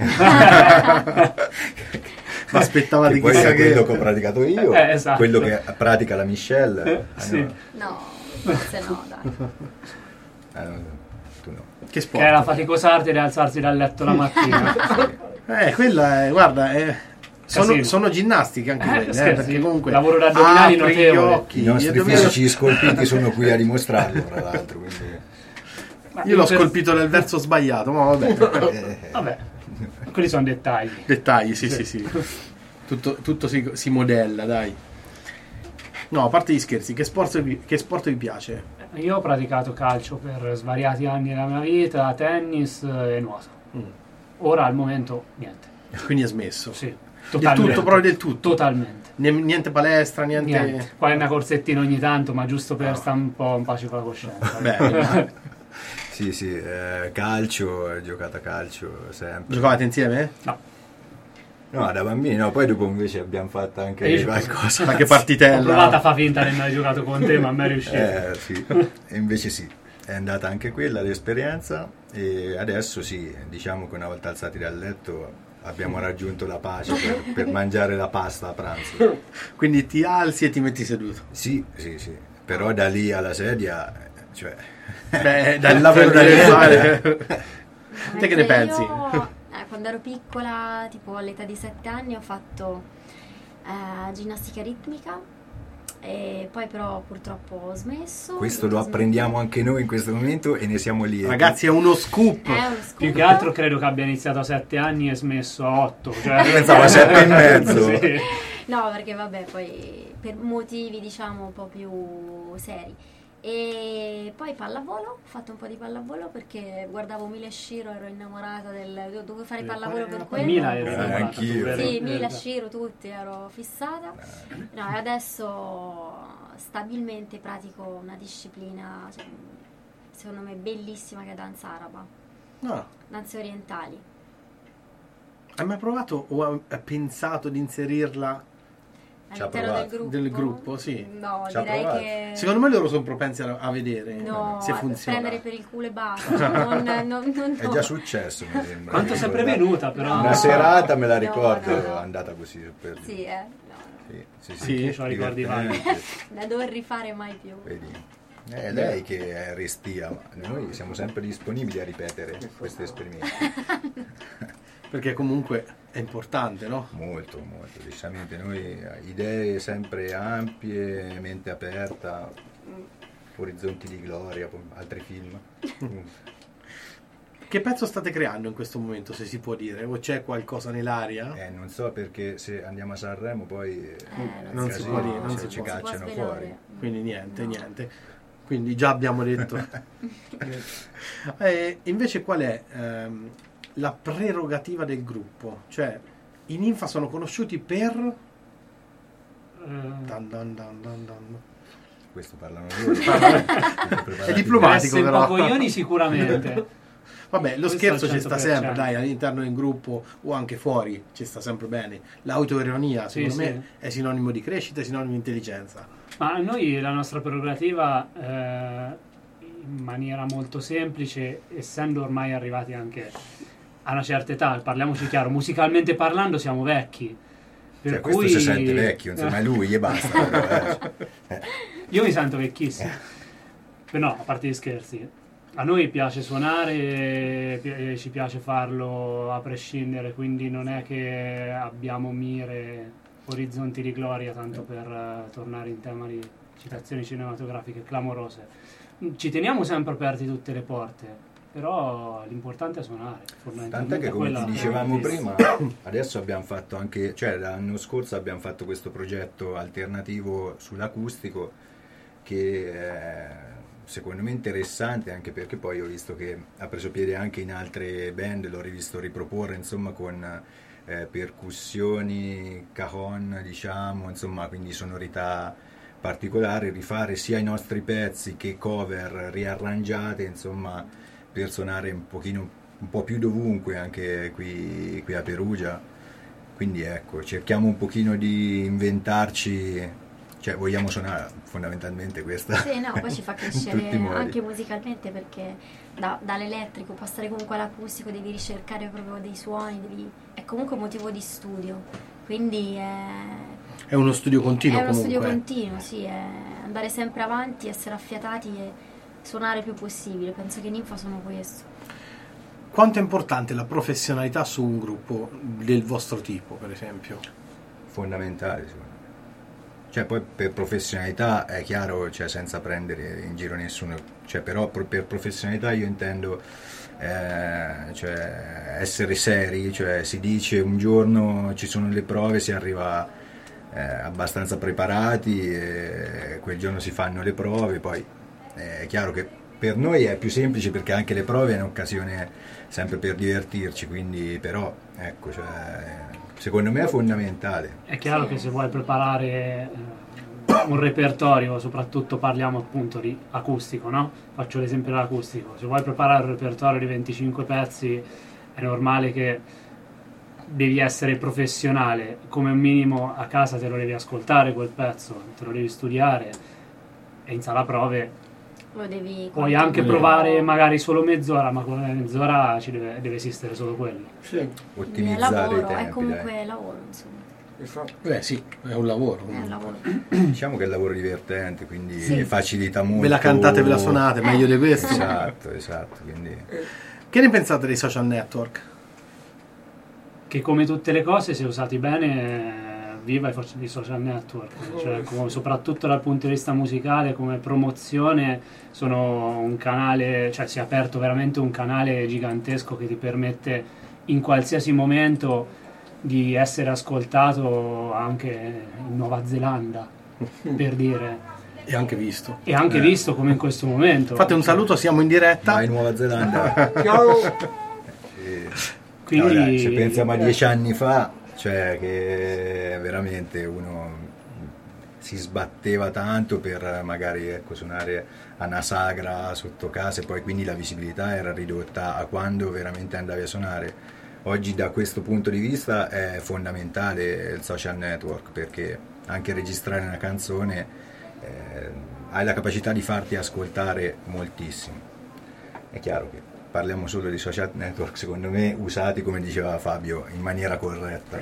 Ma aspettava Che di poi chissà è quello che... che ho praticato io, Esatto. quello che pratica la Michelle. Sì. No, forse no, dai. No, tu no. Che sport? Che è la faticosarti di alzarsi dal letto la mattina. Quella è, guarda, sì. sono ginnastiche anche quelle, scherzi. perché comunque Lavoro da addominali apri gli notevole. occhi, I nostri io dovevo- fisici scolpiti sono qui a dimostrarlo, tra l'altro. Quindi, io l'ho scolpito nel verso sbagliato, ma vabbè. Vabbè, quelli sono dettagli. Dettagli, sì. Tutto si modella, dai. No, a parte gli scherzi, che sport vi piace? Io ho praticato calcio per svariati anni della mia vita, tennis e nuoto. Ora al momento niente. Quindi ha smesso. Sì, Tutto, proprio del tutto. Totalmente. Niente palestra, Niente. Poi una corsettina ogni tanto, ma giusto per stare un po' in pace con la coscienza. Beh, sì, calcio, giocata a calcio sempre. giocavate insieme? No, da bambini no, poi dopo invece abbiamo fatto anche io- qualcosa. Anche Ho partitella. provato a far finta di non aver giocato con te, ma a me è riuscito. Sì. E invece sì, è andata anche quella l'esperienza e adesso sì, diciamo che una volta alzati dal letto abbiamo raggiunto la pace per mangiare la pasta a pranzo. Quindi ti alzi e ti metti seduto. Sì, però da lì alla sedia, cioè... Beh, dal lavoro da fare. Te che ne Mentre pensi? Io, quando ero piccola, tipo all'età di 7 anni, ho fatto ginnastica ritmica e poi però purtroppo ho smesso. Questo lo apprendiamo anche noi in questo momento e ne siamo lieti. Ragazzi, è uno scoop. È uno scoop. Più che altro credo che abbia iniziato a 7 anni e smesso a 8. Cioè... Pensavo a 7 e mezzo. Sì. No, perché vabbè, poi per motivi diciamo un po' più seri. E poi pallavolo, ho fatto un po' di pallavolo perché guardavo Mila e Shiro, ero innamorata dovevo fare pallavolo per quello. Mila ero Sì. innamorata, anch'io. vero? Sì, Mila, Vero. Shiro, tutti, ero fissata. No, e adesso stabilmente pratico una disciplina, cioè, secondo me bellissima, che è danza araba, No. danze orientali. Hai mai provato o hai pensato di inserirla? Ci ha All'interno provato. Del gruppo, sì. No, Ci ha direi provato. che... Secondo me loro sono propensi a vedere No, se a funziona. prendere per il culo e basta. Non- È già successo, mi sembra. Quanto è sempre venuta, però. Una serata me la No, ricordo, no. andata così per lì. Sì, no. Sì. Io ho ricordi vaghi. divertente. Da dover rifare mai più. Vedi? È lei che è restia, ma noi siamo sempre disponibili a ripetere questi esperimenti. Perché comunque è importante, no? Molto, decisamente. Noi idee sempre ampie, mente aperta, orizzonti di gloria, altri film. Che pezzo state creando in questo momento, se si può dire? O c'è qualcosa nell'aria? Non so perché se andiamo a Sanremo poi non si può dire, non se si ci può. cacciano svelare. fuori. Quindi niente, No. niente. Quindi già abbiamo detto. Invece qual è la prerogativa del gruppo? Cioè, i Ninfa sono conosciuti per... Dan, dan, dan, dan, dan. Questo parlano loro. È diplomatico, Essere però. un po' coglioni sicuramente. Vabbè, lo Questo scherzo al ci sta 100%. sempre, dai, all'interno del gruppo o anche fuori, ci sta sempre bene. L'autoironia, Sì, secondo sì. me, è sinonimo di crescita, è sinonimo di intelligenza. Ma noi la nostra prerogativa, in maniera molto semplice, essendo ormai arrivati anche a una certa età, parliamoci chiaro, musicalmente parlando siamo vecchi. Per Cioè, questo cui... si sente vecchio, insomma, è lui e basta. Però, Io mi sento vecchissimo. No, a parte gli scherzi. A noi piace suonare, ci piace farlo a prescindere, quindi non è che abbiamo mire, orizzonti di gloria, tanto per tornare in tema di citazioni cinematografiche clamorose. Ci teniamo sempre aperti tutte le porte, però l'importante è suonare. Tant'è che, come ti dicevamo prima, adesso abbiamo fatto anche, cioè l'anno scorso abbiamo fatto questo progetto alternativo sull'acustico che è secondo me interessante, anche perché poi ho visto che ha preso piede anche in altre band, l'ho rivisto riproporre insomma con percussioni, cajon, diciamo, insomma, quindi sonorità particolari, rifare sia i nostri pezzi che cover riarrangiate, insomma, per suonare un po' più dovunque, anche qui a Perugia. Quindi ecco, cerchiamo un pochino di inventarci, cioè vogliamo suonare fondamentalmente questa. Sì, no, poi ci fa crescere anche musicalmente, perché dall'elettrico passare comunque all'acustico devi ricercare proprio dei suoni, è comunque un motivo di studio, quindi è uno studio continuo. È uno comunque. studio continuo, sì, è andare sempre avanti, essere affiatati e suonare il più possibile. Penso che Ninfa sono questo. Quanto è importante la professionalità su un gruppo del vostro tipo, per esempio? Fondamentale, secondo me. Cioè, poi per professionalità è chiaro, cioè, senza prendere in giro nessuno, cioè, però per professionalità io intendo cioè, essere seri, cioè si dice un giorno ci sono le prove, si arriva abbastanza preparati, e quel giorno si fanno le prove, poi è chiaro che per noi è più semplice perché anche le prove è un'occasione sempre per divertirci, quindi però ecco, cioè, secondo me è fondamentale. È chiaro che se vuoi preparare un repertorio, soprattutto parliamo appunto di acustico, no? Faccio l'esempio dell'acustico. Se vuoi preparare un repertorio di 25 pezzi è normale che devi essere professionale, come un minimo a casa te lo devi ascoltare quel pezzo, te lo devi studiare, e in sala prove Lo devi puoi anche provare magari solo mezz'ora, ma con mezz'ora deve esistere solo quello. Sì. Ottimizzare lavoro, i tempi, è comunque dai. lavoro, insomma. Esatto. Sì, è un lavoro. È un lavoro. Diciamo che è un lavoro divertente, quindi Sì. facilita molto. Ve la cantate, ve la suonate, meglio di questo. Esatto, quindi Che ne pensate dei social network? Che come tutte le cose, se usati bene, viva i social network, cioè, soprattutto dal punto di vista musicale, come promozione sono un canale, cioè si è aperto veramente un canale gigantesco che ti permette in qualsiasi momento di essere ascoltato anche in Nuova Zelanda, per dire. E anche visto. E anche visto come in questo momento. Fate un saluto, siamo in diretta. vai in Nuova Zelanda. Ciao. Quindi, No, dai, se pensiamo a 10 anni fa, cioè che veramente uno si sbatteva tanto per magari suonare a una sagra sotto casa, e poi quindi la visibilità era ridotta a quando veramente andavi a suonare. Oggi da questo punto di vista è fondamentale il social network, perché anche registrare una canzone hai la capacità di farti ascoltare moltissimo. È chiaro che parliamo solo di social network, secondo me usati, come diceva Fabio, in maniera corretta.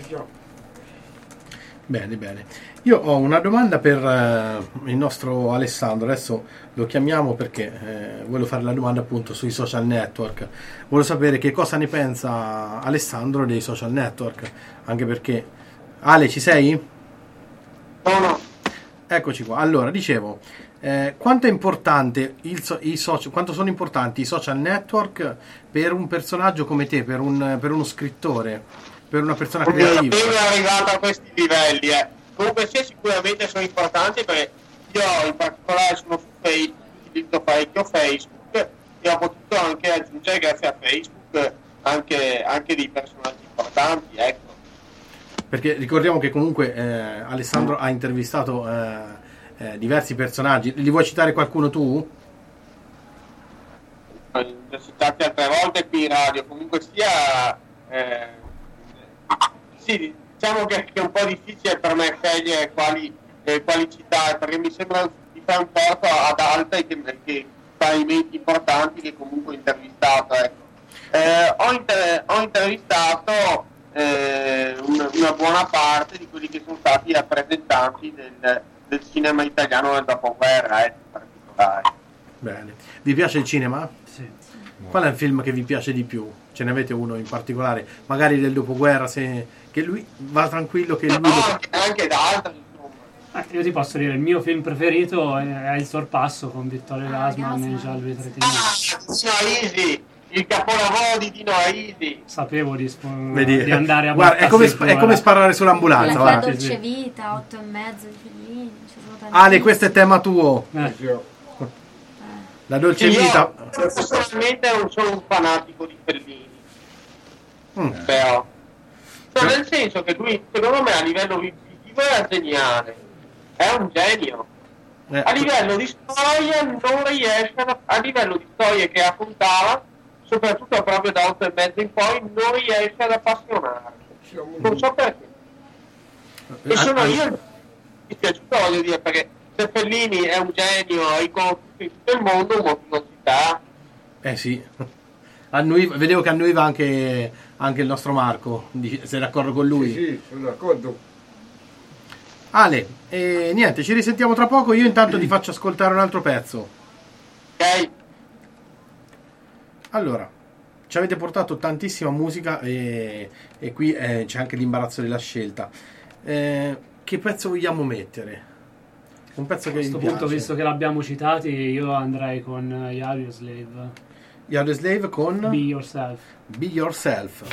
Bene, bene. Io ho una domanda per il nostro Alessandro, adesso lo chiamiamo perché voglio fare la domanda appunto sui social network. Voglio sapere che cosa ne pensa Alessandro dei social network, anche perché... Ale, ci sei? No. Eccoci qua. Allora, dicevo, quanto è importante quanto sono importanti i social network per un personaggio come te, per uno scrittore, per una persona creativa? Sono arrivato a questi livelli, Comunque sì, sicuramente sono importanti, perché io in particolare sono su Facebook, utilizzo parecchio Facebook, e ho potuto anche aggiungere, grazie a Facebook, anche dei personaggi importanti, ecco. Perché ricordiamo che comunque Alessandro ha intervistato diversi personaggi. Li vuoi citare qualcuno tu? Li ho citati altre volte qui in radio, comunque sia sì, diciamo che è un po' difficile per me scegliere quali citare, perché mi sembra di fare un torto ad altri che parimenti importanti che comunque ho intervistato, ecco. Ho intervistato una buona parte di quelli che sono stati rappresentanti del cinema italiano nel dopoguerra, in particolare. Bene. Vi piace il cinema? sì. Qual è il film che vi piace di più? Ce ne avete uno in particolare? Magari del dopoguerra, che lui va tranquillo, che lui... No, anche da altri, insomma. Io ti posso dire, il mio film preferito è Il Sorpasso con Vittorio Gassman e Salvi Tretino. Signor Isi, il capolavoro di Dino Risi. Sapevo di Vedi, andare a guarda, è come, botta è come sparare sull'ambulanza. La Guarda. dolce vita, 8 e mezzo di Fellini. ci sono tanti Ale, film. questo è tema tuo. La dolce Io vita. personalmente non sono un fanatico di Fellini, Mm. però cioè, nel senso che lui secondo me a livello visivo era geniale, è un genio. A livello di storia non riesce a livello di storie che raccontava, soprattutto proprio da 8 e mezzo in poi, non riesce ad appassionare. Non so perché. E sono io mi è piaciuto, voglio dire, perché se Fellini è un genio riconosciuto in tutto il mondo, un motivo ci sta. Sì. Vedevo che annuiva anche il nostro Marco. Sei d'accordo con lui? Sì, sono d'accordo. Ale, niente, ci risentiamo tra poco. Io intanto ti faccio ascoltare un altro pezzo. Ok? Allora, ci avete portato tantissima musica e qui c'è anche l'imbarazzo della scelta. Che pezzo vogliamo mettere? Un pezzo A che vi questo punto, piace. visto che l'abbiamo citati, io andrei con Audioslave. Audioslave con Be Yourself. Be Yourself.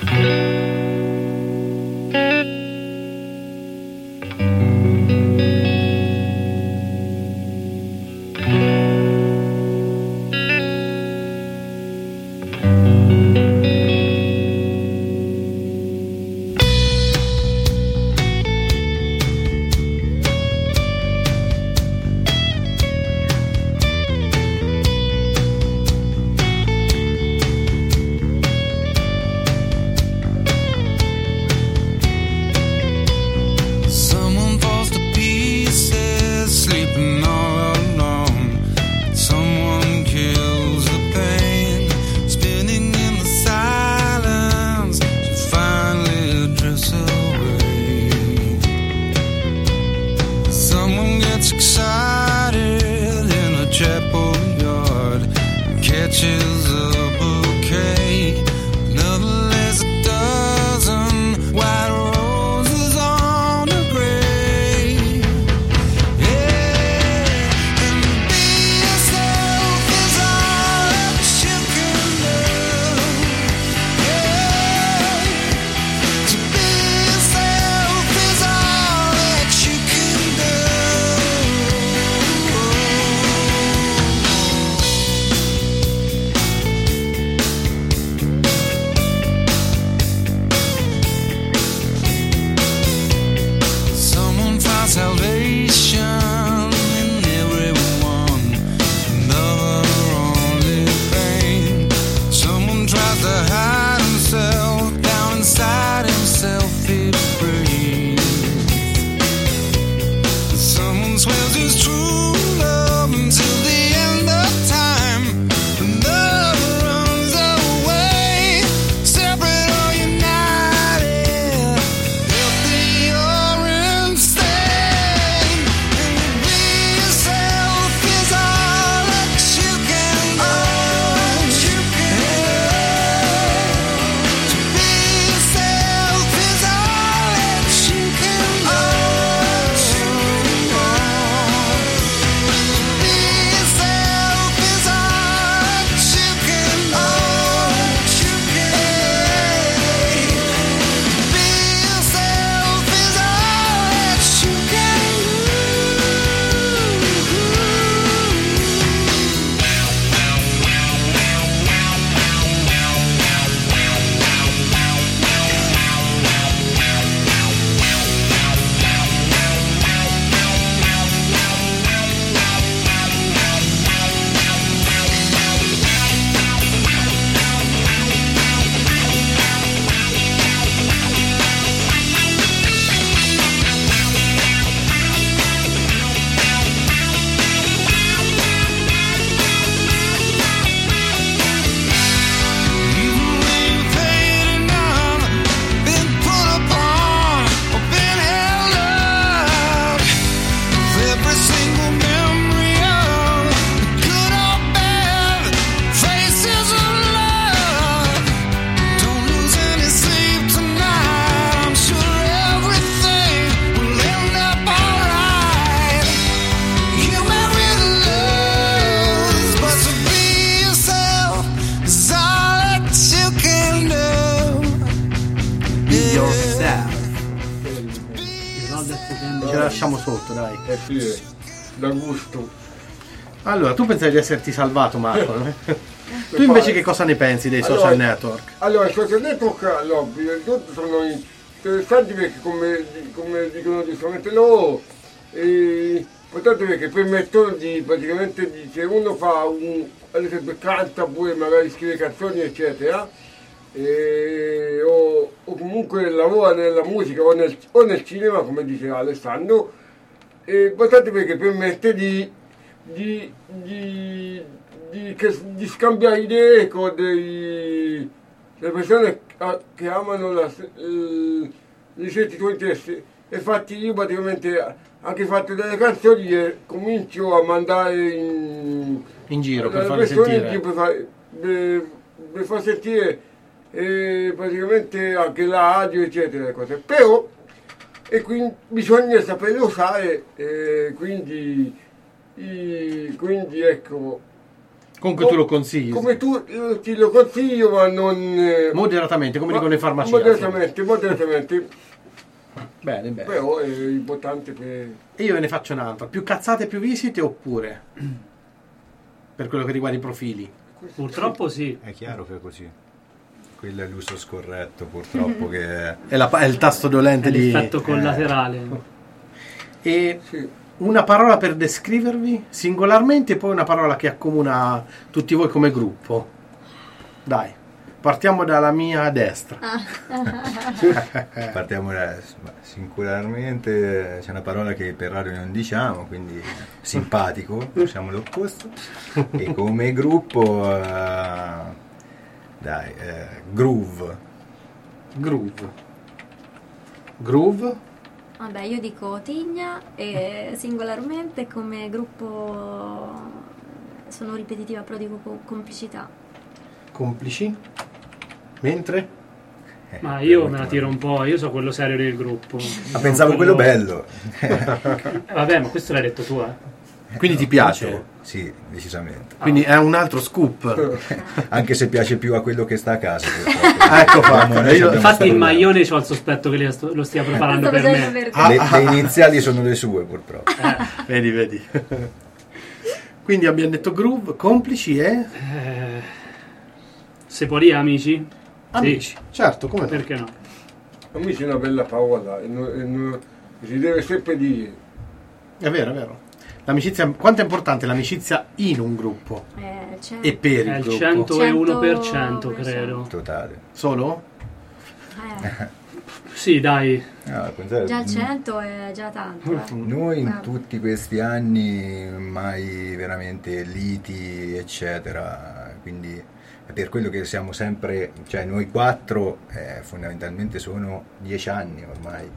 Be l'ho detto Ce la lasciamo sotto, dai. Sì, da gusto. Allora, tu pensavi di esserti salvato, Marco? Tu invece che cosa ne pensi dei social network? Allora, i social network, allora, prima di tutto sono interessanti perché come dicono giustamente loro, importante perché permettono di praticamente se uno fa ad esempio canta pure magari scrive canzoni eccetera, o comunque lavora nella musica o nel cinema come diceva Alessandro, è importante perché permette di scambiare idee con delle persone che amano gli stessi tuoi interessi. Infatti io praticamente anche fatto delle canzoni e comincio a mandare In giro per farle persone sentire. per far sentire praticamente anche la radio eccetera cose. Però e quindi bisogna saperlo usare, quindi ecco. Comunque tu lo consigli. Come tu ti lo consiglio, ma non Moderatamente, come dicono i farmacisti. Moderatamente. Bene. Però è importante per... E io ve ne faccio un'altra. Più cazzate più visite oppure? Per quello che riguarda i profili. Purtroppo sì. È chiaro che è così. Quello è l'uso scorretto, purtroppo, che È il tasto dolente di... L'effetto collaterale. E Sì. una parola per descrivervi singolarmente e poi una parola che accomuna tutti voi come gruppo. Dai, partiamo dalla mia destra. partiamo da singolarmente. C'è una parola che per radio non diciamo, quindi simpatico, siamo l'opposto. E come gruppo groove. Groove? Vabbè, io dico Tigna e singolarmente come gruppo sono ripetitiva, però dico complicità. Complici? Mentre? Ma io me la tiro un po', io so quello serio del gruppo. Ma pensavo quello bello. Vabbè, ma questo l'hai detto tu, Quindi ti piace? Sì, decisamente. Quindi è un altro scoop. Anche se piace più a quello che sta a casa. Ecco fatto. Infatti il maglione c'ho il sospetto che lo stia preparando per me. Le iniziali sono le sue, purtroppo. Vedi. Quindi abbiamo detto groove, complici e... Se può dire amici? Amici, certo, come no? Perché no? Amici è una bella parola e si deve sempre dire. È vero. L'amicizia, quanto è importante l'amicizia in un gruppo e per il È il gruppo? 101% credo. Totale. Solo? Sì, dai. Già il 100 è già tanto. Noi in tutti questi anni mai veramente liti, eccetera, quindi è per quello che siamo sempre, cioè noi 4 fondamentalmente sono 10 anni ormai.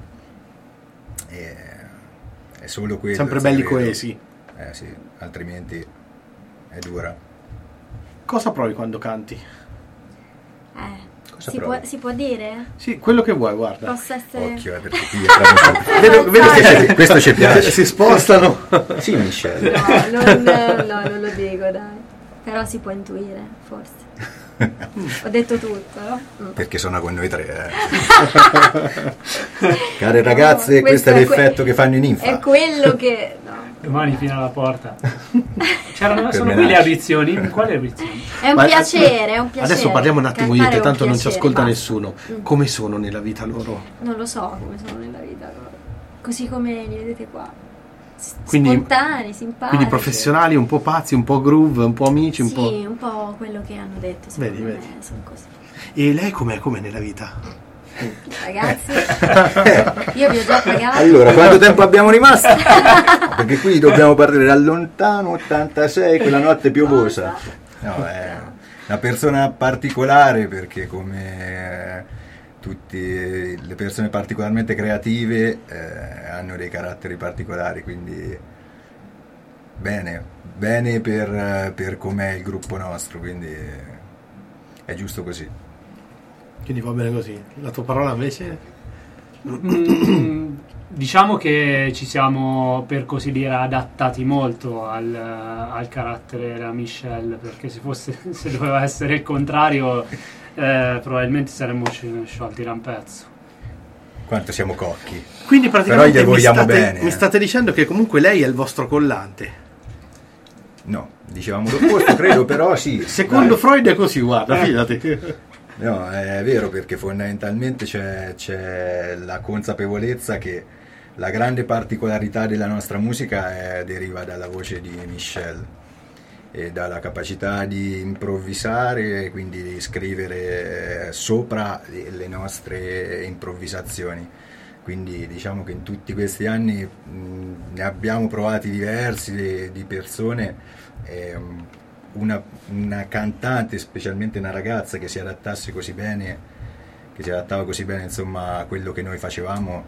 È solo quello. Sempre belli credo. coesi. Sì, altrimenti è dura. Cosa provi quando canti? Si può dire? Sì, quello che vuoi, guarda. Posso essere... Occhio, perché qui vedo che questo ci piace. Si spostano. Sì, Michelle. Non lo dico, dai. Però si può intuire, forse. Ho detto tutto, no? Perché sono con noi 3. Care ragazze, questo è l'effetto che fanno i ninfa. È quello che... No. Domani fino alla porta. Sono qui le menarci. audizioni? Quali audizioni? È un piacere. Adesso parliamo un attimo io, Cantare che è un tanto non ci piacere, ascolta basta. nessuno. Come sono nella vita loro? Non lo so come sono nella vita loro. Così come li vedete qua. Quindi- Spontanei, simpatici. Quindi professionali, un po' pazzi, un po' groove, un po' amici, un po'... Sì, un po' quello che hanno detto. Secondo Vedi. me sono così. E lei com'è nella vita? Ragazzi, io vi ho già pagato. Allora, quanto tempo abbiamo rimasto? Perché qui dobbiamo parlare dal lontano 86, quella notte piovosa. No, è una persona particolare perché come tutte le persone particolarmente creative hanno dei caratteri particolari, quindi bene per com'è il gruppo nostro, quindi è giusto così. Quindi va bene così. La tua parola invece? Diciamo che ci siamo, per così dire, adattati molto al carattere della Michelle, perché se doveva essere il contrario probabilmente saremmo sciolti da un pezzo. quanto siamo cocchi. Quindi praticamente Però gli vogliamo bene. mi state dicendo che comunque lei è il vostro collante. No, dicevamo l'opposto, credo, però sì. Secondo dai. Freud è così, guarda, fidati. No, è vero, perché fondamentalmente c'è la consapevolezza che la grande particolarità della nostra musica deriva dalla voce di Michel e dalla capacità di improvvisare, quindi di scrivere sopra le nostre improvvisazioni. Quindi diciamo che in tutti questi anni ne abbiamo provati diversi di persone. Una cantante, specialmente una ragazza che si adattasse così bene, che si adattava così bene insomma a quello che noi facevamo,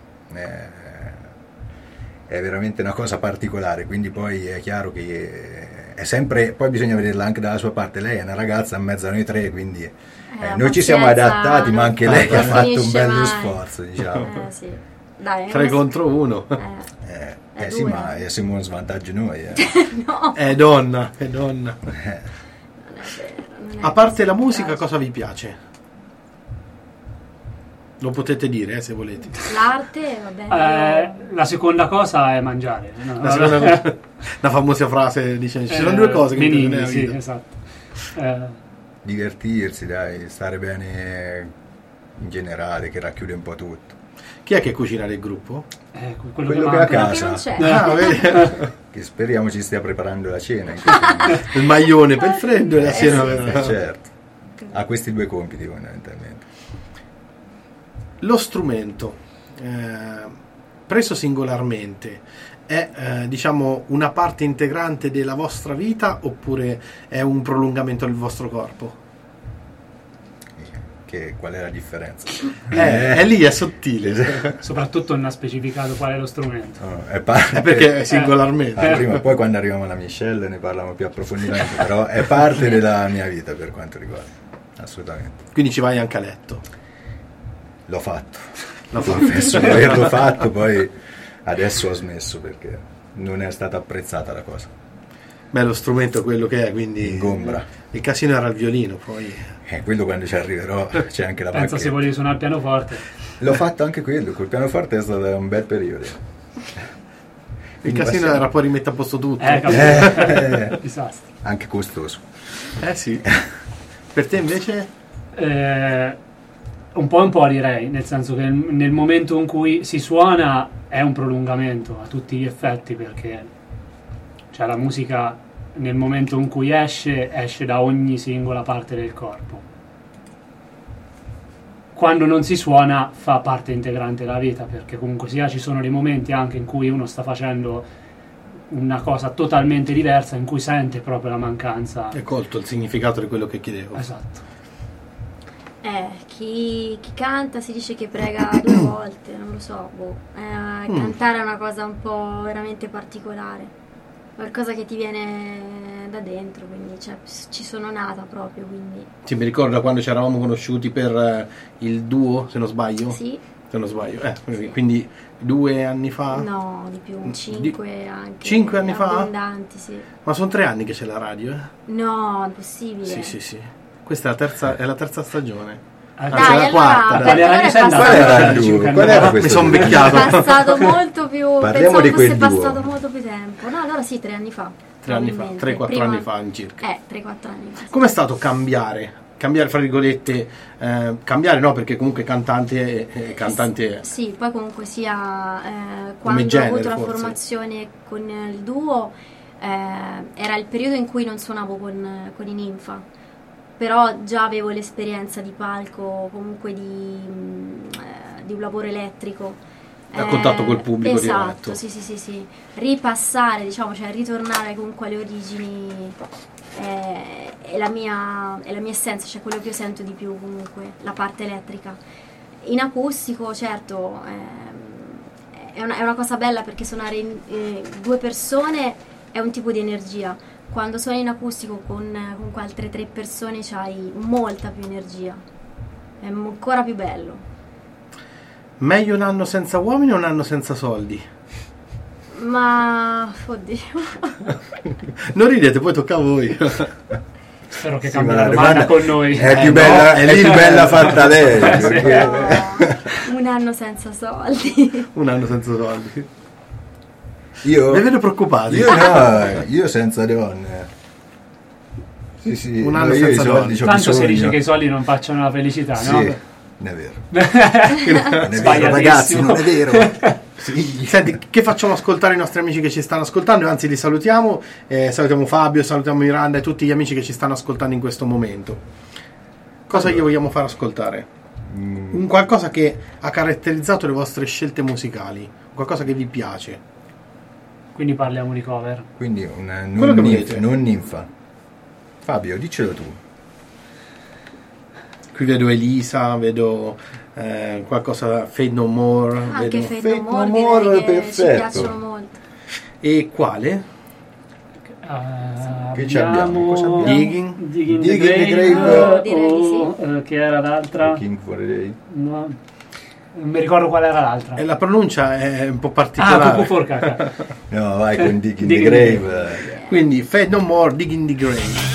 è veramente una cosa particolare. Quindi poi è chiaro che è sempre, poi bisogna vederla anche dalla sua parte. Lei è una ragazza in mezzo a noi tre, quindi noi ci siamo adattati, ma anche lei ha fatto un bello sforzo, diciamo. Sì. Dai, 3 contro 1. Sì, ma siamo in svantaggio noi. No, È donna. non è vero, non è A parte la così, musica, dai. cosa vi piace? Lo potete dire, se volete. L'arte, va bene. La seconda cosa è mangiare. No? La seconda- la famosa frase dice: ci sono due cose che mi piacciono Benigni, nella sì, vita. esatto. Divertirsi, dai, stare bene in generale, che racchiude un po' tutto. Chi è che cucina del gruppo? Quello Quello che che ha manca. Che non casa, c'è. Ah, vedi? che speriamo ci stia preparando la cena in questo momento. Il maglione per il freddo e la cena sì, per... Certo, ha questi due compiti fondamentalmente. Lo strumento, preso singolarmente, è diciamo una parte integrante della vostra vita oppure è un prolungamento del vostro corpo? Qual è la differenza? È lì, è sottile. Soprattutto non ha specificato qual è lo strumento. No, È perché è singolarmente. prima o poi quando arriviamo alla Michelle ne parliamo più approfonditamente, però è parte della mia vita per quanto riguarda, assolutamente. Quindi ci vai anche a letto. L'ho fatto, L'ho fatto. confesso di averlo fatto, poi adesso ho smesso perché non è stata apprezzata la cosa. Beh, lo strumento è quello che è, quindi Ingombra. il casino era il violino, poi Quello quando ci arriverò c'è anche la Pensa bacchetta. se volevi suonare il pianoforte. L'ho fatto anche quello, col pianoforte è stato un bel periodo. il Quindi casino passiamo- era poi rimettere a posto tutto. Capito? Disastro. anche costoso. Sì. Per te invece? Un po' direi, nel senso che nel momento in cui si suona è un prolungamento a tutti gli effetti, perché cioè la musica nel momento in cui esce da ogni singola parte del corpo. Quando non si suona fa parte integrante della vita, perché comunque sia ci sono dei momenti anche in cui uno sta facendo una cosa totalmente diversa, in cui sente proprio la mancanza. Hai colto il significato di quello che chiedevo. Esatto. Chi canta si dice che prega 2 volte, non lo so, cantare è una cosa un po' veramente particolare, qualcosa che ti viene da dentro, quindi cioè, ci sono nata proprio, quindi Sì, mi ricordo quando ci eravamo conosciuti per il duo, se non sbaglio. sì, Se non sbaglio. Quindi 2 anni fa? no, di più, 5 anche. 5 anni fa? Abbondanti, sì. Ma sono 3 anni che c'è la radio, eh? No, è impossibile. Sì. Questa è la terza stagione. Ah, Anzi, è la quarta. per Qual era ora è sei andato? Qual era passato, il duo? 5 anni Qual era fa? questo Mi son duo? becchiato. è passato molto più, Parliamo pensavo di fosse quel duo. passato molto più tempo. No, allora sì, 3 anni fa. 3 anni fa, probabilmente. 3-4 Prima- anni fa circa. 3-4 anni fa. Sì. Com'è stato cambiare? Cambiare fra virgolette, cambiare no, perché comunque cantante è Sì, poi comunque sia quando ho genere, avuto la forse. formazione con il duo era il periodo in cui non suonavo con i Ninfa, però già avevo l'esperienza di palco, comunque di un lavoro elettrico. A contatto col pubblico esatto, diretto. sì. Ripassare, diciamo, cioè ritornare comunque alle origini è la mia essenza, cioè quello che io sento di più comunque, la parte elettrica. In acustico, certo, è una cosa bella perché suonare 2 persone è un tipo di energia. Quando suoni in acustico con altre 3 persone c'hai molta più energia, è ancora più bello. Meglio un anno senza uomini o un anno senza soldi? Ma oddio. Non ridete, poi tocca a voi. Spero che Sì, cambi ma la la domanda domanda con noi. è più no, bella, è più bella fatta lei. Sì. perché- Un anno senza soldi. Un anno senza soldi. Io, Mi vedo preoccupati. io no, io senza donne. Sì, Un anno no, io senza i soldi donne. c'ho Tanto si bisogno. dice che i soldi non facciano la felicità, Sì, no? non è vero. Non è vero, Sbagliatissimo. ragazzi, non è vero. Sì. Senti, che facciamo ascoltare i nostri amici che ci stanno ascoltando? Anzi, li salutiamo. Salutiamo Fabio, salutiamo Miranda e tutti gli amici che ci stanno ascoltando in questo momento. Cosa gli vogliamo far ascoltare? Un qualcosa che ha caratterizzato le vostre scelte musicali, qualcosa che vi piace. Quindi parliamo di cover. Quindi una Quello che volete. non ninfa. Fabio, diccelo tu. Qui vedo Elisa, vedo qualcosa Fade No More. Anche vedo... Fade No More, No More, direi che perfetto. ci piacciono molto. E quale? Che ci abbiamo? Cosa abbiamo? Digging? Digging Digging the the Grave, Grave. Direi di o, che era l'altra? King for a Day. No, non mi ricordo qual era l'altra. E la pronuncia è un po' Ah, particolare. Cuckoo for Caca. No, vai con Digging the Digging the Grave. Quindi Fade No More, Digging the Grave.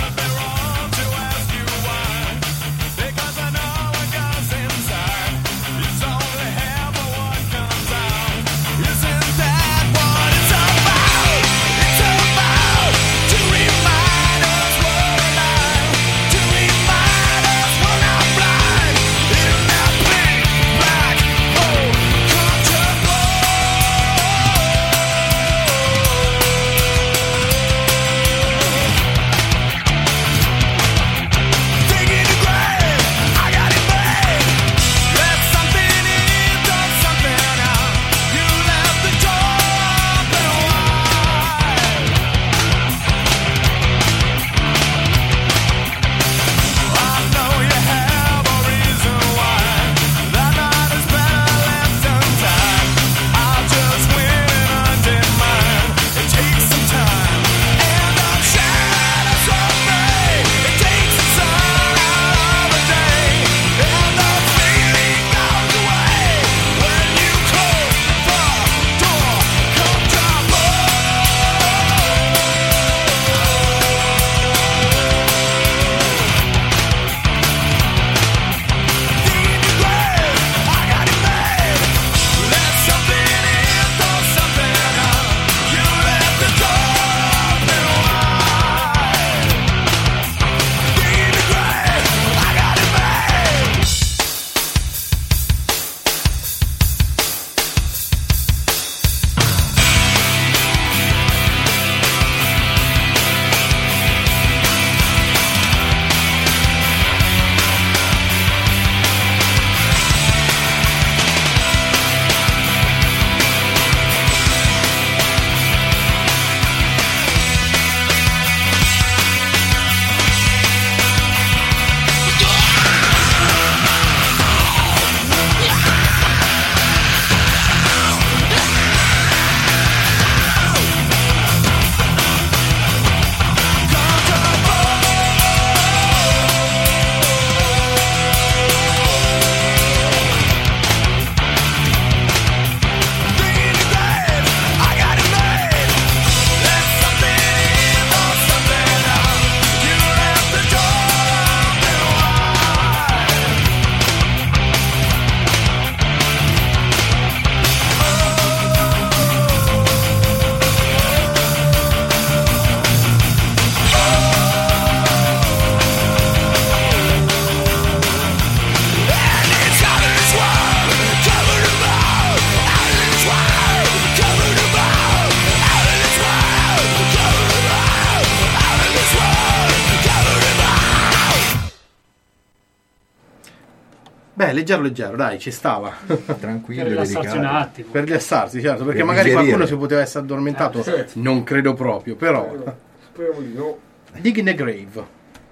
Beh, leggero, dai, ci stava. Tranquillo, Per rilassarsi un delicato. attimo. Per rilassarsi, certo, perché Per magari digerire. qualcuno si poteva essere addormentato. Non credo proprio, però. Speriamo di no. Digging the Grave.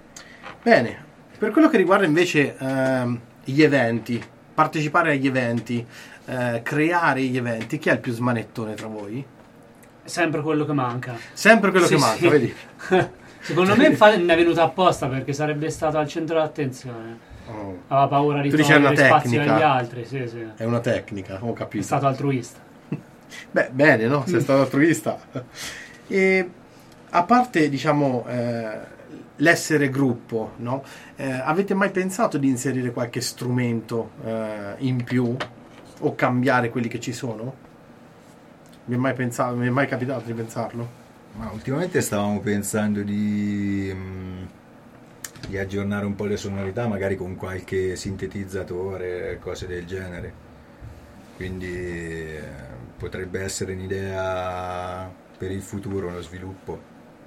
Bene, per quello che riguarda invece gli eventi, partecipare agli eventi, creare gli eventi, chi è il più smanettone tra voi? Sempre quello che manca. Sempre quello Sì, che manca, sì. vedi? Secondo me ne è venuto apposta perché sarebbe stato al centro dell'attenzione. Oh, Aveva paura di Tu dici è una togliere spazio tecnica. agli altri. Sì, sì. è una tecnica, ho È capito. stato altruista. Beh, bene, no? Sei stato altruista. E a parte, diciamo, l'essere gruppo, no? Avete mai pensato di inserire qualche strumento in più o cambiare quelli che ci sono? Mi è mai capitato di pensarlo? Ma ultimamente stavamo pensando di aggiornare un po' le sonorità, magari con qualche sintetizzatore, cose del genere. Quindi potrebbe essere un'idea per il futuro, lo sviluppo.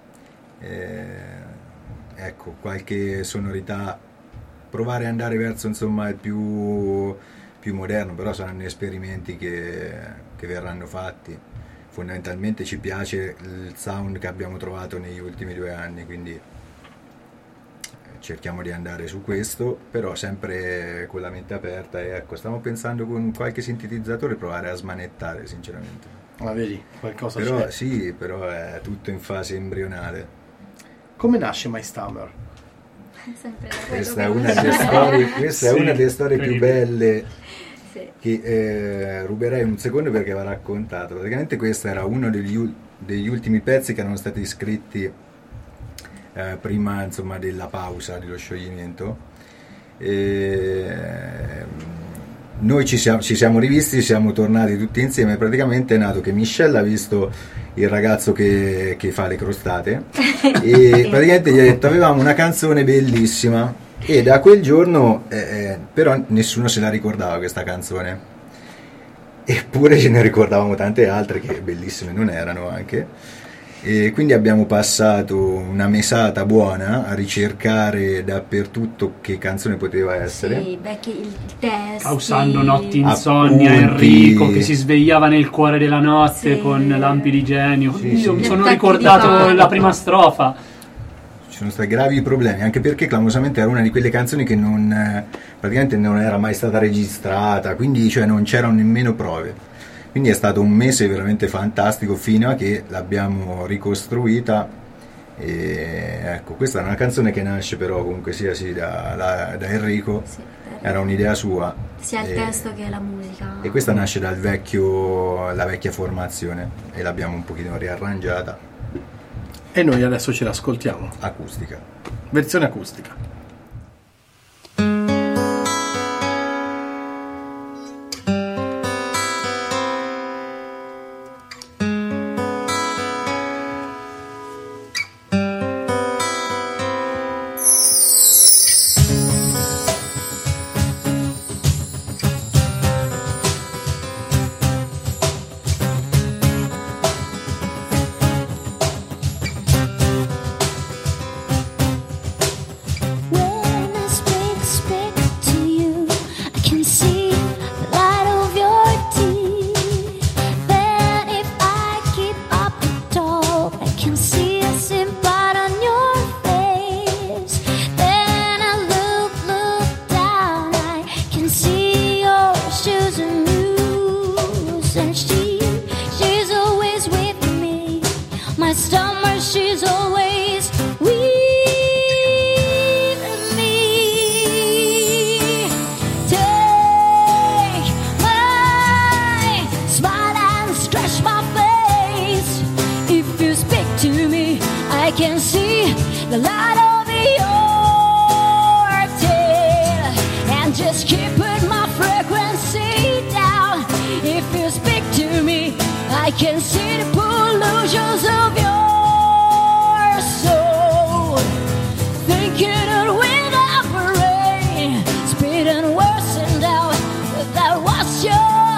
Ecco, qualche sonorità, provare ad andare verso insomma il più moderno, però saranno esperimenti che verranno fatti. Fondamentalmente ci piace il sound che abbiamo trovato negli ultimi 2 anni, quindi cerchiamo di andare su questo, però sempre con la mente aperta, e ecco, stiamo pensando con qualche sintetizzatore provare a smanettare sinceramente. Ma vedi, qualcosa però c'è. sì, però è tutto in fase embrionale. Come nasce My Stammer? Sempre da quello Questa che è una non delle so. storie, questa è Sì, una delle storie più incredibile. belle Sì. che ruberei un secondo perché va raccontato. Praticamente questo era uno degli ultimi pezzi che erano stati scritti prima insomma della pausa dello scioglimento. Noi ci siamo rivisti, siamo tornati tutti insieme. Praticamente è nato che Michelle ha visto il ragazzo che fa le crostate e praticamente gli ha detto avevamo una canzone bellissima, e da quel giorno però nessuno se la ricordava questa canzone, eppure ce ne ricordavamo tante altre che bellissime non erano anche. E quindi abbiamo passato una mesata buona a ricercare dappertutto che canzone poteva essere. Sì, il testi. Causando notti insonnia, Appunti. Enrico che si svegliava nel cuore della notte Sì. con lampi di genio. Sì, Io sì. mi sono Attacchi di ricordato panico. la prima strofa. Ci sono stati gravi problemi, anche perché clamorosamente era una di quelle canzoni che praticamente non era mai stata registrata, quindi cioè non c'erano nemmeno prove. Quindi è stato un mese veramente fantastico fino a che l'abbiamo ricostruita. E ecco, questa è una canzone che nasce però comunque sia sì da Enrico, Sì, era un'idea sua. sia il E- testo che la musica. E questa nasce dalla vecchia formazione e l'abbiamo un pochino riarrangiata, E noi adesso ce l'ascoltiamo. acustica. Versione acustica. When I speak to you, I can see the light of your teeth. Then if I keep up the talk, I can see a sympathy on your face. Then I look down, I can see your shoes and moves. And she's always with me. My stomach, she's always with me. Take my smile and stretch my face. If you speak to me, I can see the light of your tail. And just keep my frequency down. If you speak to me, I can see the pollutions of your soul. Thinking it will evaporate, speeding worse and out. That was your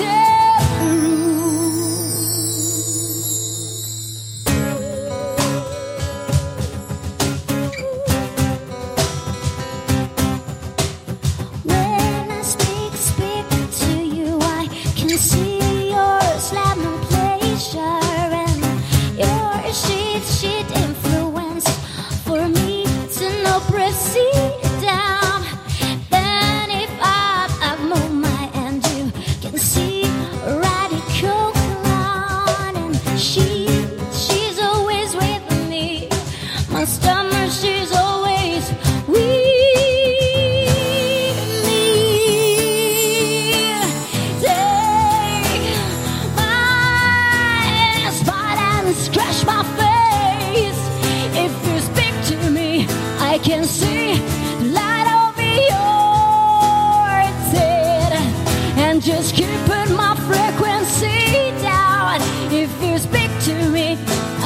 When I speak to you, I can see your slam and pleasure and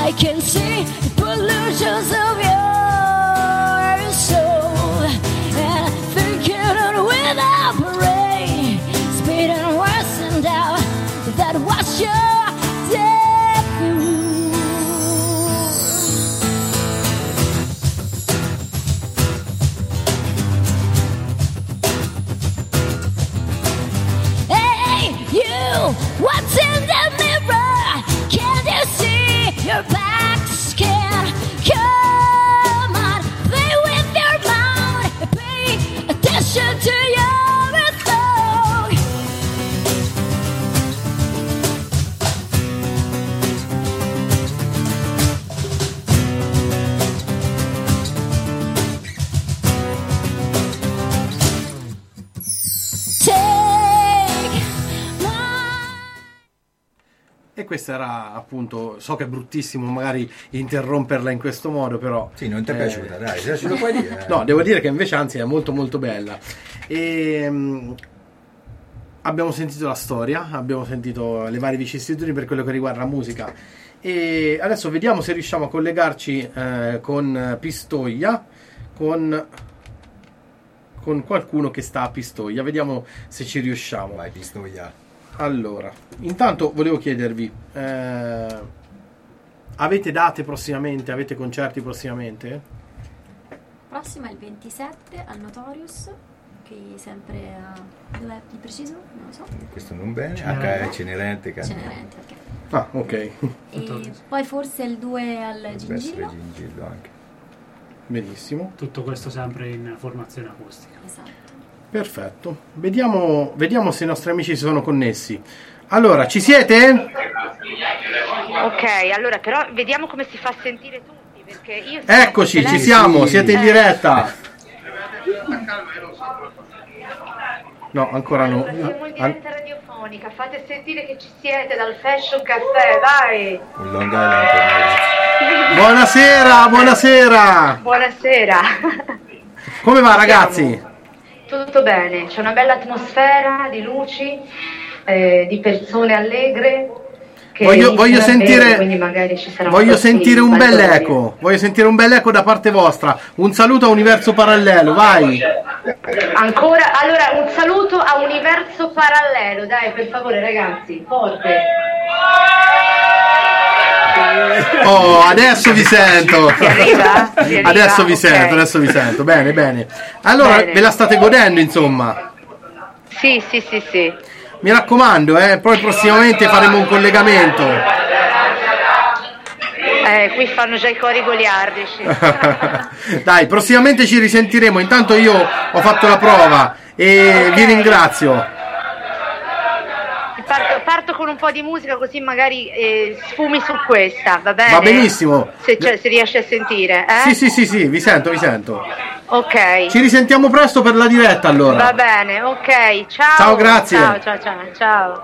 I can see the pollutions of your soul, and thinking on without parade, speeding worse and out that was your day through. Hey, you, what's in the mirror? Can't you see your back skin? Come on, play with your mind, pay attention to your thought. Take my E questa era appunto, so che è bruttissimo magari interromperla in questo modo, però Sì, non ti è piaciuta, dai, se ce lo puoi dire. no, devo dire che invece anzi è molto molto bella. E abbiamo sentito la storia, abbiamo sentito le varie vicissitudini per quello che riguarda la musica, e adesso vediamo se riusciamo a collegarci con Pistoia, con qualcuno che sta a Pistoia. Vediamo se ci riusciamo. Vai, Pistoia. Allora, intanto volevo chiedervi, avete date prossimamente? Avete concerti prossimamente? Prossima è il 27 al Notorious, che sempre a... dov'è di preciso? Non lo so. Questo non bene. Cenerente. Cenerente, Cenerente, ok. Ah, ok. E poi forse il 2 al Potrebbe essere Gingillo. Gingillo anche. Benissimo. Tutto questo sempre in formazione acustica. Esatto. Perfetto. Vediamo se i nostri amici si sono connessi. Allora, ci siete? Ok, allora però vediamo come si fa sentire tutti, perché io... Eccoci, ci siamo, siete in diretta. No, ancora no. Siamo in diretta radiofonica, fate sentire che ci siete dal Fashion Caffè, dai! Un Long Island per me, ragazzi. Buonasera, buonasera. Buonasera! Come va, ragazzi? Tutto bene, c'è una bella atmosfera di luci, di persone allegre. Che Voglio iniziano a sentire- bere, quindi magari ci sarà Voglio po' di sentire un bel balconi. eco. Voglio sentire un bel eco da parte vostra. Un saluto a Universo Parallelo, vai. Ancora, allora un saluto a Universo Parallelo, dai, per favore ragazzi, forte. Oh, adesso vi sento. Si arriva? Si arriva? Adesso vi Ok. sento, adesso vi sento. Bene, bene. Allora, Bene. ve la state godendo, insomma. Sì, sì, sì, sì. Mi raccomando, poi prossimamente faremo un collegamento. Qui fanno già i cori goliardici. Dai, prossimamente ci risentiremo. Intanto io ho fatto la prova e Ok. vi ringrazio. Parto con un po' di musica così magari sfumi su questa, va bene? Va benissimo. Se riesci a sentire, eh? Sì, vi sento. Ok. Ci risentiamo presto per la diretta, allora. Va bene, ok. Ciao. Ciao, grazie. Ciao.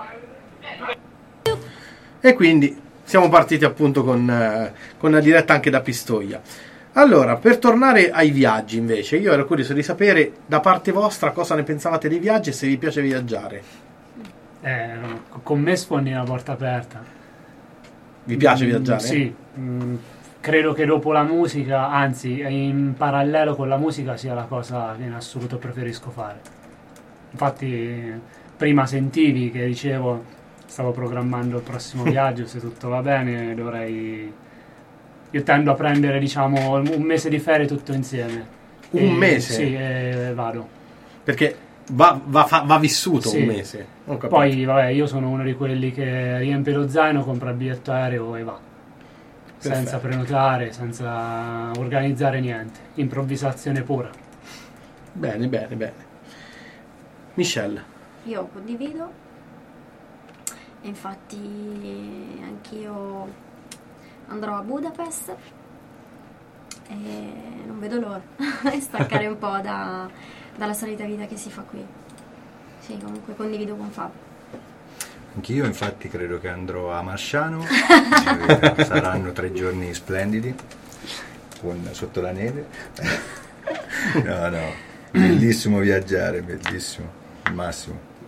E quindi siamo partiti appunto con la diretta anche da Pistoia. Allora, per tornare ai viaggi invece, io ero curioso di sapere da parte vostra cosa ne pensavate dei viaggi e se vi piace viaggiare. Con me sfondi una porta aperta. Vi piace viaggiare? Sì, credo che dopo la musica, anzi in parallelo con la musica, sia la cosa che in assoluto preferisco fare. Infatti prima sentivi che dicevo stavo programmando il prossimo viaggio, se tutto va bene io tendo a prendere diciamo un mese di ferie tutto insieme. Un mese? Sì, e vado. Perché va vissuto Sì. un mese. Ho capito. Poi vabbè, io sono uno di quelli che riempie lo zaino, compra il biglietto aereo e va. Senza prenotare, senza organizzare niente. Improvvisazione pura. Bene. Michelle. Io condivido, e infatti anch'io andrò a Budapest e non vedo l'ora di staccare un po' dalla solita vita che si fa qui. Sì, comunque condivido con Fabio. Anch'io infatti credo che andrò a Marsciano, saranno 3 giorni splendidi, sotto la neve. No, bellissimo viaggiare, bellissimo, il massimo.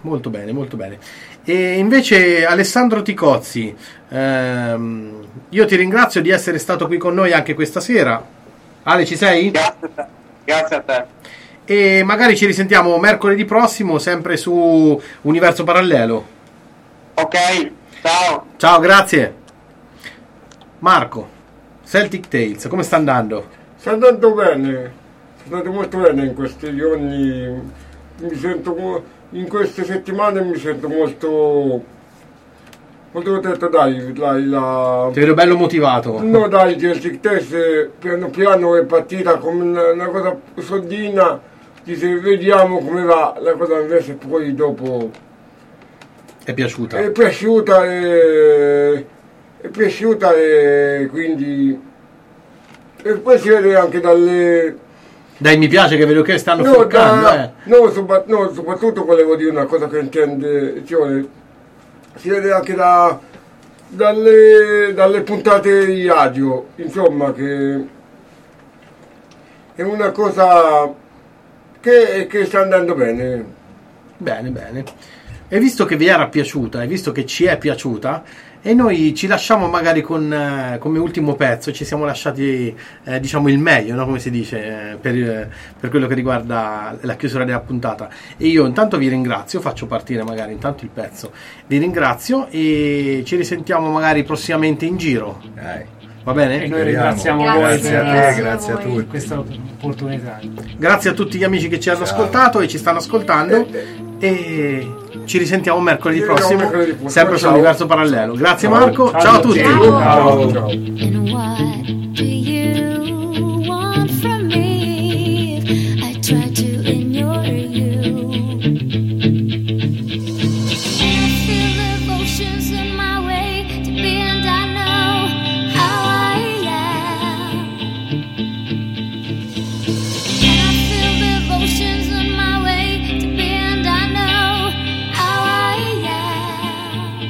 Molto bene, molto bene. E invece Alessandro Ticozzi, io ti ringrazio di essere stato qui con noi anche questa sera. Ale, ci sei? Grazie a te. E magari ci risentiamo mercoledì prossimo, sempre su Universo Parallelo. Ok, ciao. Ciao, grazie. Marco, Celtic Tales, come sta andando? Sta andando bene, sta andando molto bene in questi giorni, mi sento, in queste settimane mi sento molto contento, dai, Ti vedo bello motivato. no dai, Celtic Tales piano piano è partita come una cosa soldina, dice vediamo come va, la cosa invece poi dopo È piaciuta? è piaciuta e quindi e poi si vede anche dalle Dai, mi piace che vedo che stanno ficcando, no, soprattutto volevo dire una cosa che intende, cioè, si vede anche dalle puntate di radio, insomma, che è una cosa che sta andando bene. Bene, bene. E visto che vi era piaciuta, e visto che ci è piaciuta, e noi ci lasciamo magari come ultimo pezzo, ci siamo lasciati diciamo il meglio, no? Come si dice, per quello che riguarda la chiusura della puntata. E io intanto vi ringrazio, faccio partire magari intanto il pezzo, vi ringrazio e ci risentiamo magari prossimamente in giro. Va bene? E noi ringraziamo voi Grazie a te, grazie a per tutti. questa opportunità. Grazie a tutti gli amici che ci hanno ascoltato e ci stanno ascoltando e ci risentiamo mercoledì prossimo, sempre su Universo Parallelo. Grazie Marco, ciao a tutti. Ciao. Ciao. And what do you want from me? I try to ignore you. I feel devotions in my way to be, and I know how I am. And I feel devotions in my way to be, and I know how I am.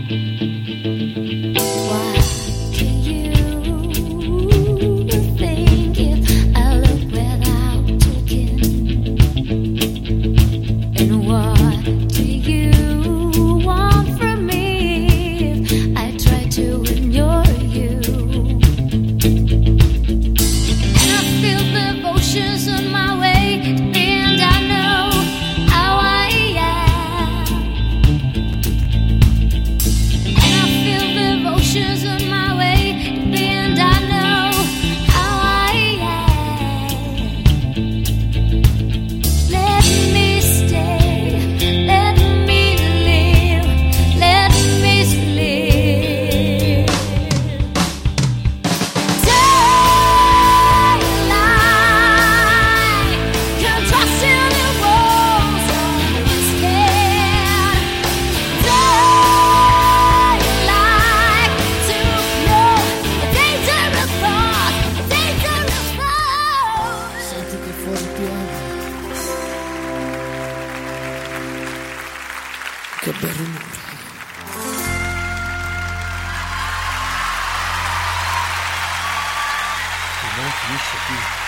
Why do you think if I look without looking? And what do you want from me if I try to ignore you? And I feel devotions on my way to be, and I know how I am. And I feel devotions on my way to be, and I know how I am. Let me stay, let me live, let me sleep. Daylight, can't trust in the walls of my skin. Daylight, to know a dangerous thought, a dangerous thought. Senti che fuori piove. Che bel rumore. Non finisce qui.